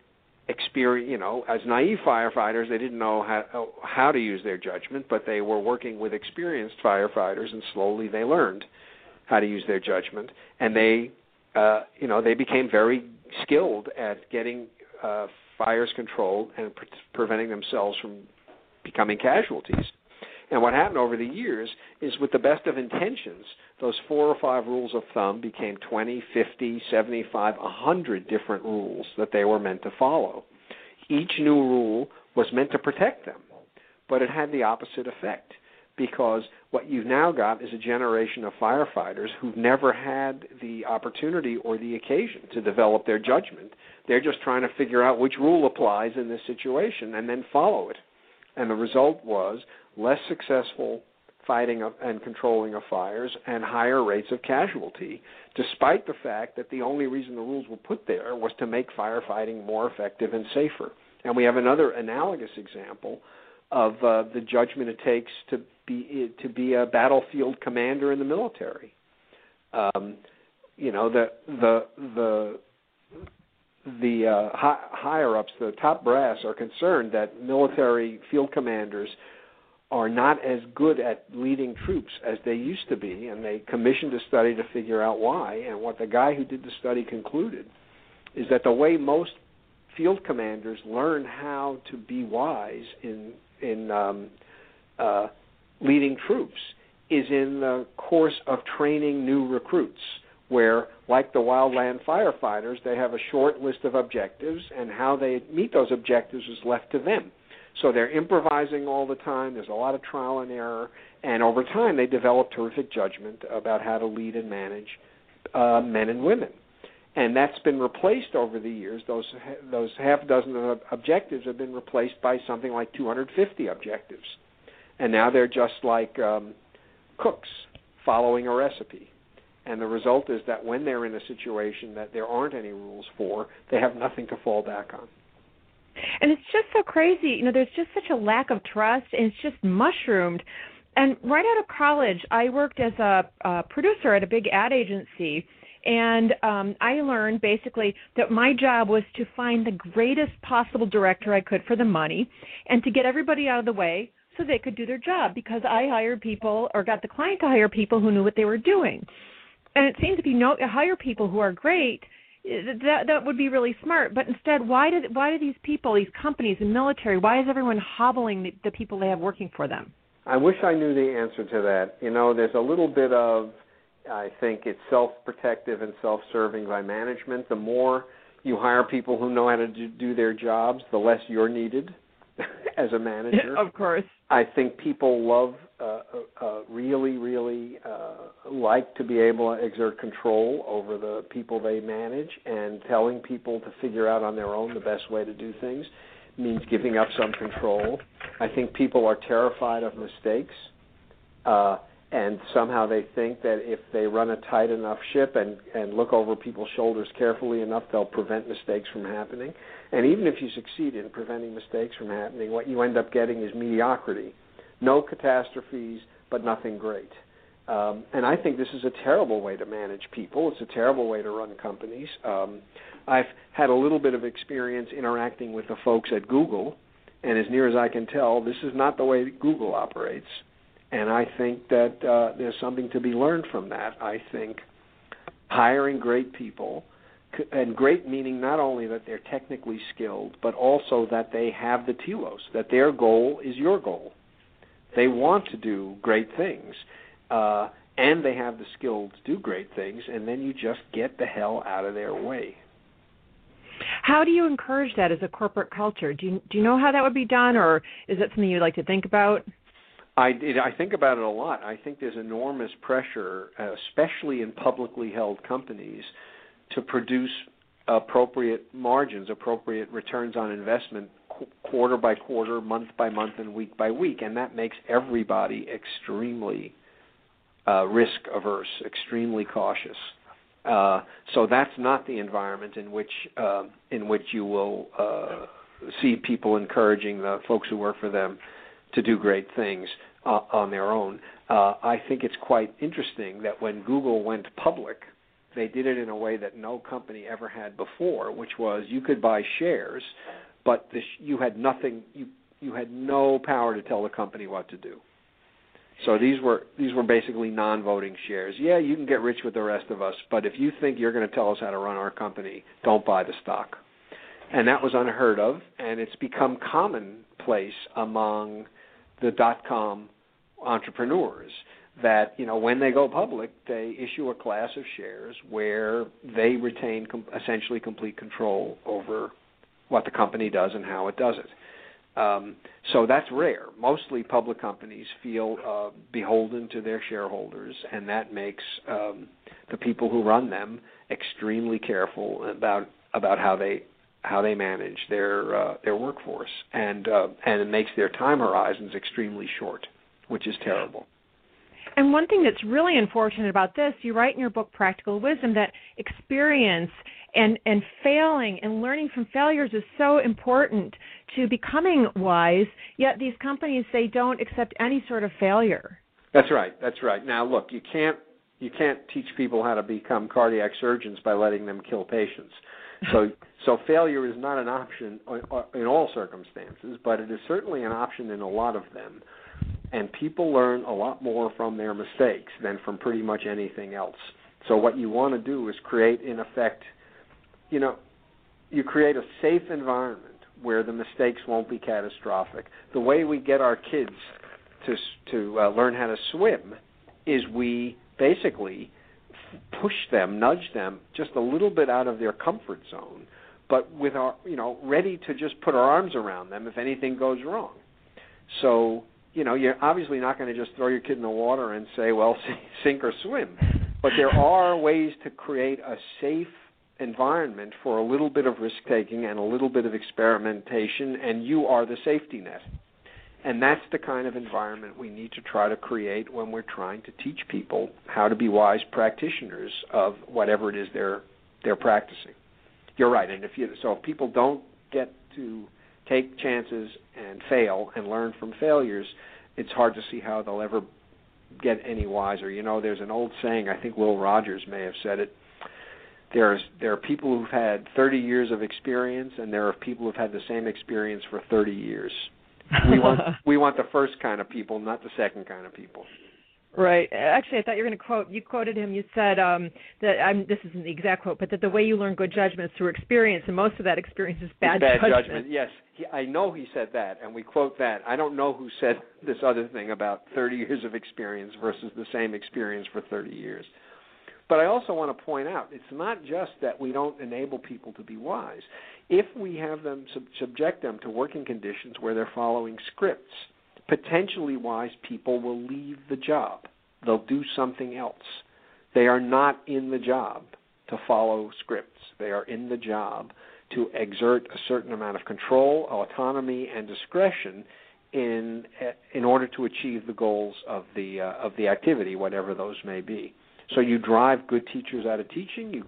as naive firefighters, they didn't know how to use their judgment, but they were working with experienced firefighters, and slowly they learned how to use their judgment, and they became very skilled at getting fires controlled and preventing themselves from becoming casualties. And what happened over the years is, with the best of intentions, those 4 or 5 rules of thumb became 20, 50, 75, 100 different rules that they were meant to follow. Each new rule was meant to protect them, but it had the opposite effect, because what you've now got is a generation of firefighters who've never had the opportunity or the occasion to develop their judgment. They're just trying to figure out which rule applies in this situation and then follow it. And the result was less successful fighting and controlling of fires and higher rates of casualty, despite the fact that the only reason the rules were put there was to make firefighting more effective and safer. And we have another analogous example of the judgment it takes to be a battlefield commander in the military. The higher ups, the top brass, are concerned that military field commanders are not as good at leading troops as they used to be, and they commissioned a study to figure out why. And what the guy who did the study concluded is that the way most field commanders learn how to be wise in leading troops is in the course of training new recruits, where, like the wildland firefighters, they have a short list of objectives, and how they meet those objectives is left to them. So they're improvising all the time. There's a lot of trial and error, and over time they develop terrific judgment about how to lead and manage men and women. And that's been replaced over the years. Those half dozen objectives have been replaced by something like 250 objectives. And now they're just like cooks following a recipe. And the result is that when they're in a situation that there aren't any rules for, they have nothing to fall back on. And it's just so crazy. There's just such a lack of trust, and it's just mushroomed. And right out of college, I worked as a producer at a big ad agency, and I learned basically that my job was to find the greatest possible director I could for the money and to get everybody out of the way so they could do their job, because I hired people, or got the client to hire people who knew what they were doing. And it seems if you hire people who are great, that would be really smart. But instead, why do these people, these companies, the military, why is everyone hobbling the people they have working for them? I wish I knew the answer to that. There's a little bit of, I think it's self-protective and self-serving by management. The more you hire people who know how to do their jobs, the less you're needed as a manager. Of course. I think people love, really like to be able to exert control over the people they manage, and telling people to figure out on their own the best way to do things means giving up some control. I think people are terrified of mistakes, and somehow they think that if they run a tight enough ship and look over people's shoulders carefully enough, they'll prevent mistakes from happening. And even if you succeed in preventing mistakes from happening, what you end up getting is mediocrity. No catastrophes, but nothing great. And I think this is a terrible way to manage people. It's a terrible way to run companies. I've had a little bit of experience interacting with the folks at Google, and as near as I can tell, this is not the way Google operates. And I think that there's something to be learned from that. I think hiring great people, and great meaning not only that they're technically skilled, but also that they have the telos, that their goal is your goal. They want to do great things, and they have the skill to do great things, and then you just get the hell out of their way. How do you encourage that as a corporate culture? Do you know how that would be done, or is that something you'd like to think about? I think about it a lot. I think there's enormous pressure, especially in publicly held companies, to produce appropriate margins, appropriate returns on investment quarter by quarter, month by month, and week by week. And that makes everybody extremely risk-averse, extremely cautious. So that's not the environment in which you will see people encouraging the folks who work for them to do great things on their own. I think it's quite interesting that when Google went public, they did it in a way that no company ever had before, which was you could buy shares, but you had nothing. You had no power to tell the company what to do. So these were basically non-voting shares. Yeah, you can get rich with the rest of us, but if you think you're going to tell us how to run our company, don't buy the stock. And that was unheard of, and it's become commonplace among the dot-com entrepreneurs that, when they go public, they issue a class of shares where they retain essentially complete control over what the company does and how it does it. So that's rare. Mostly public companies feel beholden to their shareholders, and that makes the people who run them extremely careful about how they how they manage their workforce, and it makes their time horizons extremely short, which is terrible. And one thing that's really unfortunate about this, you write in your book, Practical Wisdom, that experience and failing and learning from failures is so important to becoming wise, yet these companies, they don't accept any sort of failure. That's right. Now, look, you can't teach people how to become cardiac surgeons by letting them kill patients. So failure is not an option in all circumstances, but it is certainly an option in a lot of them. And people learn a lot more from their mistakes than from pretty much anything else. So what you want to do is create, in effect, you create a safe environment where the mistakes won't be catastrophic. The way we get our kids to learn how to swim is we basically push them, nudge them just a little bit out of their comfort zone, but with our, ready to just put our arms around them if anything goes wrong. So, you're obviously not going to just throw your kid in the water and say, well, sink or swim. But there are ways to create a safe environment for a little bit of risk-taking and a little bit of experimentation, and you are the safety net. And that's the kind of environment we need to try to create when we're trying to teach people how to be wise practitioners of whatever it is they're practicing. You're right, and if people don't get to take chances and fail and learn from failures, it's hard to see how they'll ever get any wiser. There's an old saying, I think Will Rogers may have said it, there are people who've had 30 years of experience, and there are people who've had the same experience for 30 years. We want the first kind of people, not the second kind of people. Right. Actually, I thought you were going to you quoted him, you said this isn't the exact quote, but that the way you learn good judgment is through experience, and most of that experience is bad judgment. Yes. I know he said that, and we quote that. I don't know who said this other thing about 30 years of experience versus the same experience for 30 years. But I also want to point out, it's not just that we don't enable people to be wise. If we have them subject them to working conditions where they're following scripts, potentially wise people will leave the job. They'll do something else. They are not in the job to follow scripts. They are in the job to exert a certain amount of control, autonomy, and discretion in order to achieve the goals of the activity, whatever those may be. So you drive good teachers out of teaching.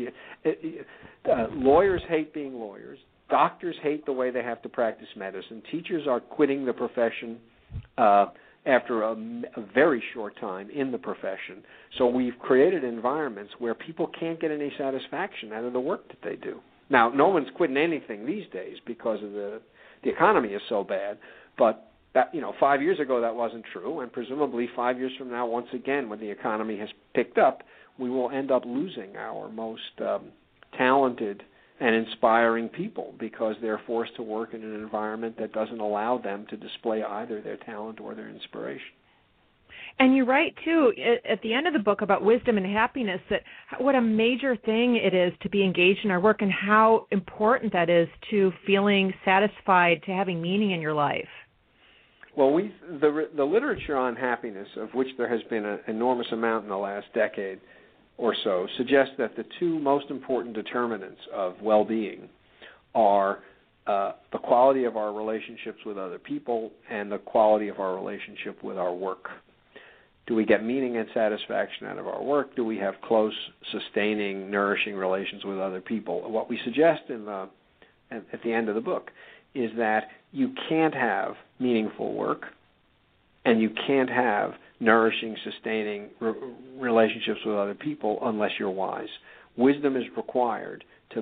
Lawyers hate being lawyers. Doctors hate the way they have to practice medicine. Teachers are quitting the profession after a very short time in the profession. So we've created environments where people can't get any satisfaction out of the work that they do. Now, no one's quitting anything these days because of the economy is so bad, but that, 5 years ago that wasn't true, and presumably 5 years from now, once again, when the economy has picked up, we will end up losing our most talented and inspiring people because they're forced to work in an environment that doesn't allow them to display either their talent or their inspiration. And you write, too, at the end of the book about wisdom and happiness, that what a major thing it is to be engaged in our work and how important that is to feeling satisfied, to having meaning in your life. Well, the literature on happiness, of which there has been an enormous amount in the last decade or so, suggests that the two most important determinants of well-being are the quality of our relationships with other people and the quality of our relationship with our work. Do we get meaning and satisfaction out of our work? Do we have close, sustaining, nourishing relations with other people? What we suggest at the end of the book is that you can't have meaningful work and you can't have nourishing, sustaining relationships with other people unless you're wise. Wisdom is required to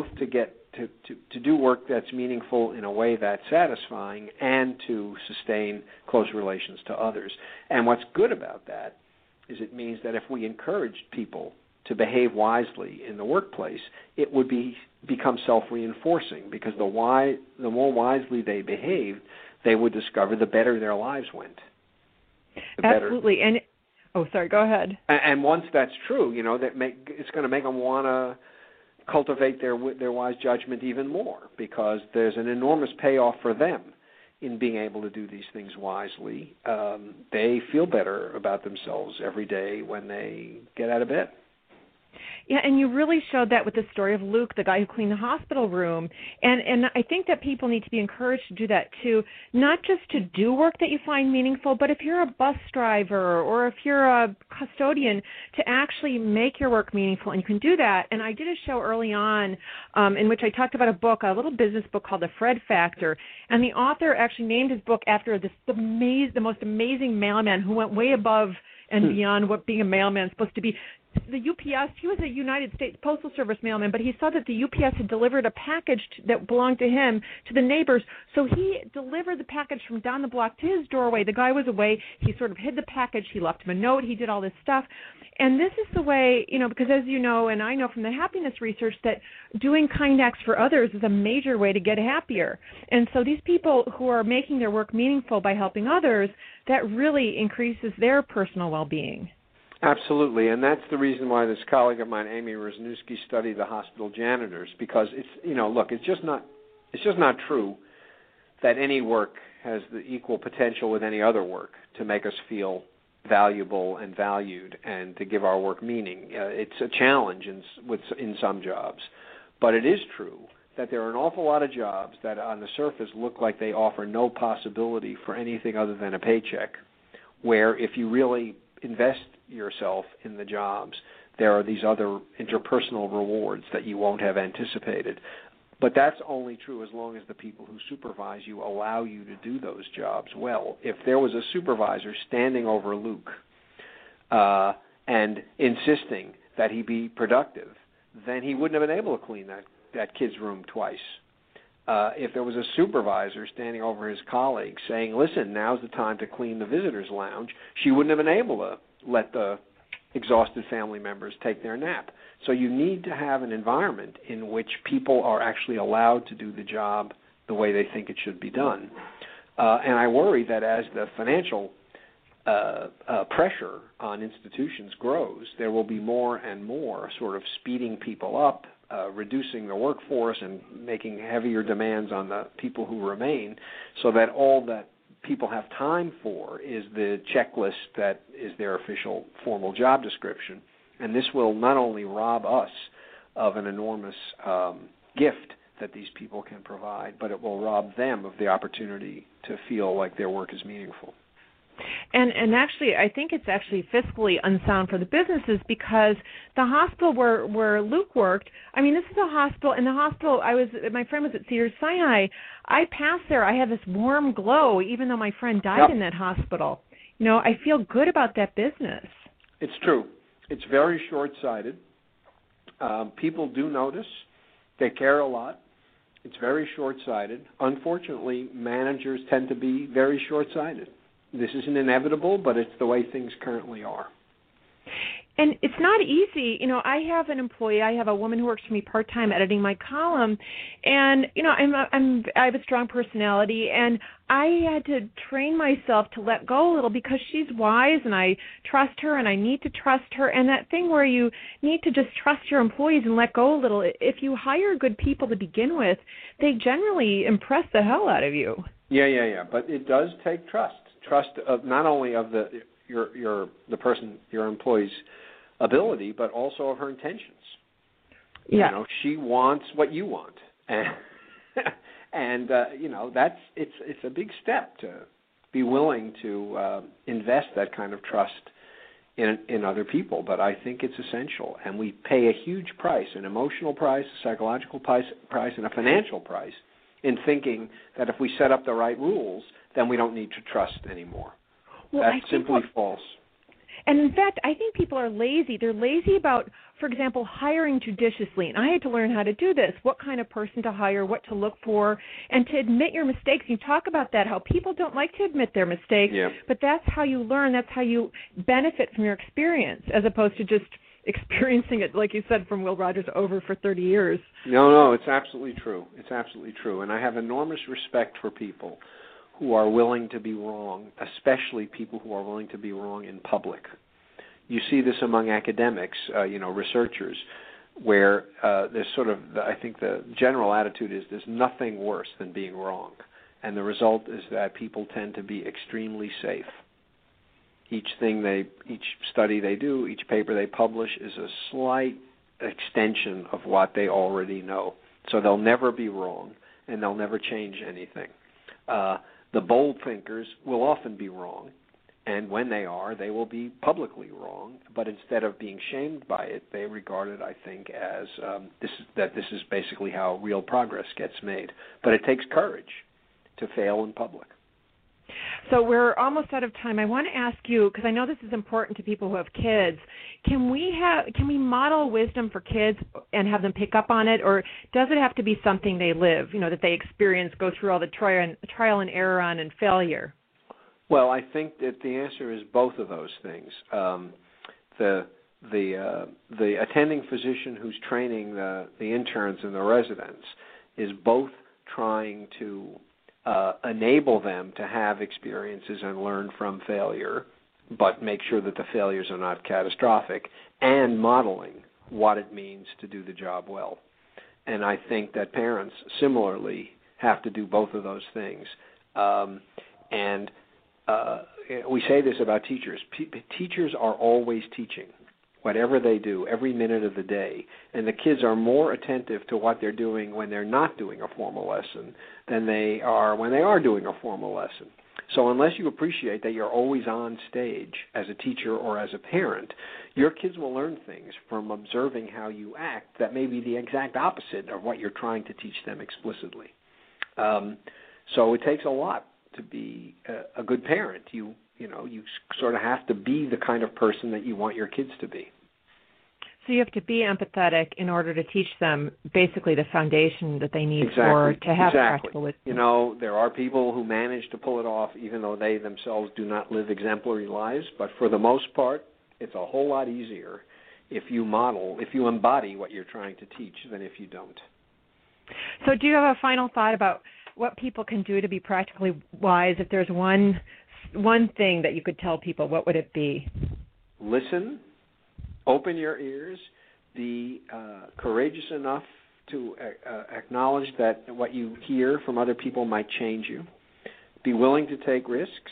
do work that's meaningful in a way that's satisfying and to sustain close relations to others. And what's good about that is it means that if we encouraged people to behave wisely in the workplace, it would become self-reinforcing because the more wisely they behaved, they would discover the better their lives went. Absolutely. And go ahead. And once that's true, it's going to make them want to cultivate their wise judgment even more because there's an enormous payoff for them in being able to do these things wisely. They feel better about themselves every day when they get out of bed. Yeah, and you really showed that with the story of Luke, the guy who cleaned the hospital room. And I think that people need to be encouraged to do that too, not just to do work that you find meaningful, but if you're a bus driver or if you're a custodian, to actually make your work meaningful. And you can do that. And I did a show early on in which I talked about a little business book called The Fred Factor. And the author actually named his book after the most amazing mailman who went way above and beyond what being a mailman is supposed to be. The UPS, he was a United States Postal Service mailman, but he saw that the UPS had delivered a package that belonged to him to the neighbors. So he delivered the package from down the block to his doorway. The guy was away. He sort of hid the package. He left him a note. He did all this stuff. And this is the way, because as you know, and I know from the happiness research, that doing kind acts for others is a major way to get happier. And so these people who are making their work meaningful by helping others, that really increases their personal well-being. Absolutely, and that's the reason why this colleague of mine, Amy Rosnewski, studied the hospital janitors, because it's just not true that any work has the equal potential with any other work to make us feel valuable and valued and to give our work meaning. It's a challenge in some jobs, but it is true that there are an awful lot of jobs that on the surface look like they offer no possibility for anything other than a paycheck, where if you really invest yourself in the jobs, there are these other interpersonal rewards that you won't have anticipated. But that's only true as long as the people who supervise you allow you to do those jobs well. If there was a supervisor standing over Luke and insisting that he be productive, then he wouldn't have been able to clean that kid's room twice. If there was a supervisor standing over his colleague saying, listen, now's the time to clean the visitors' lounge, she wouldn't have been able to let the exhausted family members take their nap. So you need to have an environment in which people are actually allowed to do the job the way they think it should be done. And I worry that as the financial pressure on institutions grows, there will be more and more sort of speeding people up, reducing the workforce and making heavier demands on the people who remain, so that all that people have time for is the checklist that is their official formal job description. And this will not only rob us of an enormous gift that these people can provide, but it will rob them of the opportunity to feel like their work is meaningful. And actually, I think it's actually fiscally unsound for the businesses, because the hospital where Luke worked, I mean, this is a hospital, and the hospital, my friend was at Cedars-Sinai. I passed there, I have this warm glow, even though my friend died in that hospital. I feel good about that business. It's true. It's very short-sighted. People do notice. They care a lot. It's very short-sighted. Unfortunately, managers tend to be very short-sighted. This isn't inevitable, but it's the way things currently are. And it's not easy. I have an employee. I have a woman who works for me part-time editing my column. And, I have a strong personality, and I had to train myself to let go a little, because she's wise, and I trust her, and I need to trust her. And that thing where you need to just trust your employees and let go a little. If you hire good people to begin with, they generally impress the hell out of you. Yeah. But it does take trust. Trust of not only of the person, your employee's ability, but also of her intentions. Yeah. She wants what you want, and that's it's a big step to be willing to invest that kind of trust in other people. But I think it's essential, and we pay a huge price, an emotional price, a psychological price, and a financial price, in thinking that if we set up the right rules, then we don't need to trust anymore. Well, that's simply false. And in fact, I think people are lazy. They're lazy about, for example, hiring judiciously. And I had to learn how to do this, what kind of person to hire, what to look for, and to admit your mistakes. You talk about that, how people don't like to admit their mistakes, but that's how you learn. That's how you benefit from your experience, as opposed to just experiencing it, like you said, from Will Rogers over for 30 years. No, it's absolutely true. It's absolutely true. And I have enormous respect for people who are willing to be wrong, especially people who are willing to be wrong in public. You see this among academics, researchers, where there's sort of, I think the general attitude is there's nothing worse than being wrong. And the result is that people tend to be extremely safe. Each study they do, each paper they publish is a slight extension of what they already know. So they'll never be wrong, and they'll never change anything. The bold thinkers will often be wrong, and when they are, they will be publicly wrong. But instead of being shamed by it, they regard it, I think, as this is basically how real progress gets made. But it takes courage to fail in public. So we're almost out of time. I want to ask you, because I know this is important to people who have kids, can we model wisdom for kids and have them pick up on it, or does it have to be something they live, that they experience, go through all the trial and error on, and failure? Well, I think that the answer is both of those things. The attending physician who's training the interns and the residents is both trying to enable them to have experiences and learn from failure, but make sure that the failures are not catastrophic, and modeling what it means to do the job well. And I think that parents similarly have to do both of those things. We say this about teachers. Teachers are always teaching, whatever they do, every minute of the day. And the kids are more attentive to what they're doing when they're not doing a formal lesson than they are when they are doing a formal lesson. So unless you appreciate that you're always on stage as a teacher or as a parent, your kids will learn things from observing how you act that may be the exact opposite of what you're trying to teach them explicitly. So it takes a lot to be a good parent. You sort of have to be the kind of person that you want your kids to be. So you have to be empathetic in order to teach them basically the foundation that they need to have practical wisdom. There are people who manage to pull it off even though they themselves do not live exemplary lives, but for the most part, it's a whole lot easier if you embody what you're trying to teach than if you don't. So do you have a final thought about what people can do to be practically wise? If there's one thing that you could tell people, what would it be? Listen, open your ears, be courageous enough to acknowledge that what you hear from other people might change you. Be willing to take risks,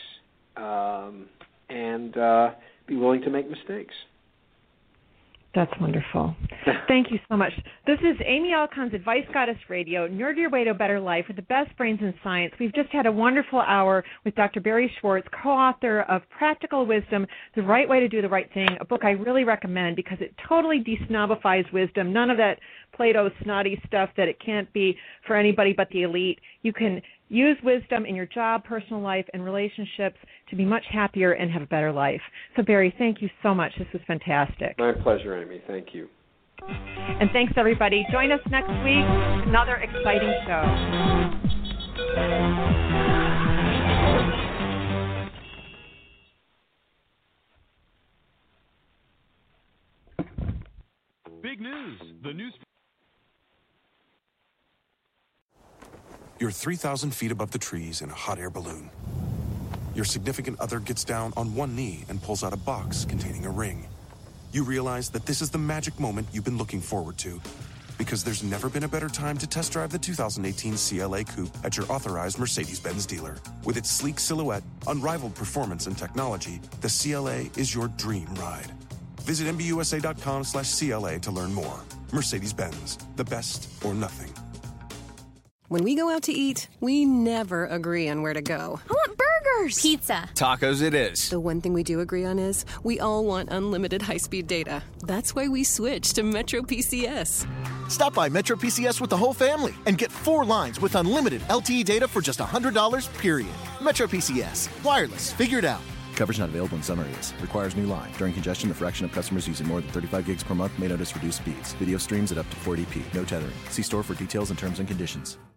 and be willing to make mistakes. That's wonderful. Thank you so much. This is Amy Alcon's Advice Goddess Radio, Nerd Your Way to a Better Life with the best brains in science. We've just had a wonderful hour with Dr. Barry Schwartz, co-author of Practical Wisdom, The Right Way to Do the Right Thing, a book I really recommend because it totally desnobifies wisdom. None of that Plato snotty stuff that it can't be for anybody but the elite. You can use wisdom in your job, personal life, and relationships to be much happier and have a better life. So, Barry, thank you so much. This was fantastic. My pleasure, Amy. Thank you. And thanks, everybody. Join us next week. Another exciting show. Big news. The news. You're 3,000 feet above the trees in a hot air balloon. Your significant other gets down on one knee and pulls out a box containing a ring. You realize that this is the magic moment you've been looking forward to, because there's never been a better time to test drive the 2018 CLA Coupe at your authorized Mercedes-Benz dealer. With its sleek silhouette, unrivaled performance, and technology, the CLA is your dream ride. Visit MBUSA.com/CLA to learn more. Mercedes-Benz, the best or nothing. When we go out to eat, we never agree on where to go. I want burgers. Pizza. Tacos it is. The one thing we do agree on is we all want unlimited high-speed data. That's why we switched to Metro PCS. Stop by Metro PCS with the whole family and get 4 lines with unlimited LTE data for just $100, period. Metro PCS. Wireless. Figured out. Coverage not available in some areas. Requires new line. During congestion, the fraction of customers using more than 35 gigs per month may notice reduced speeds. Video streams at up to 480p. No tethering. See store for details and terms and conditions.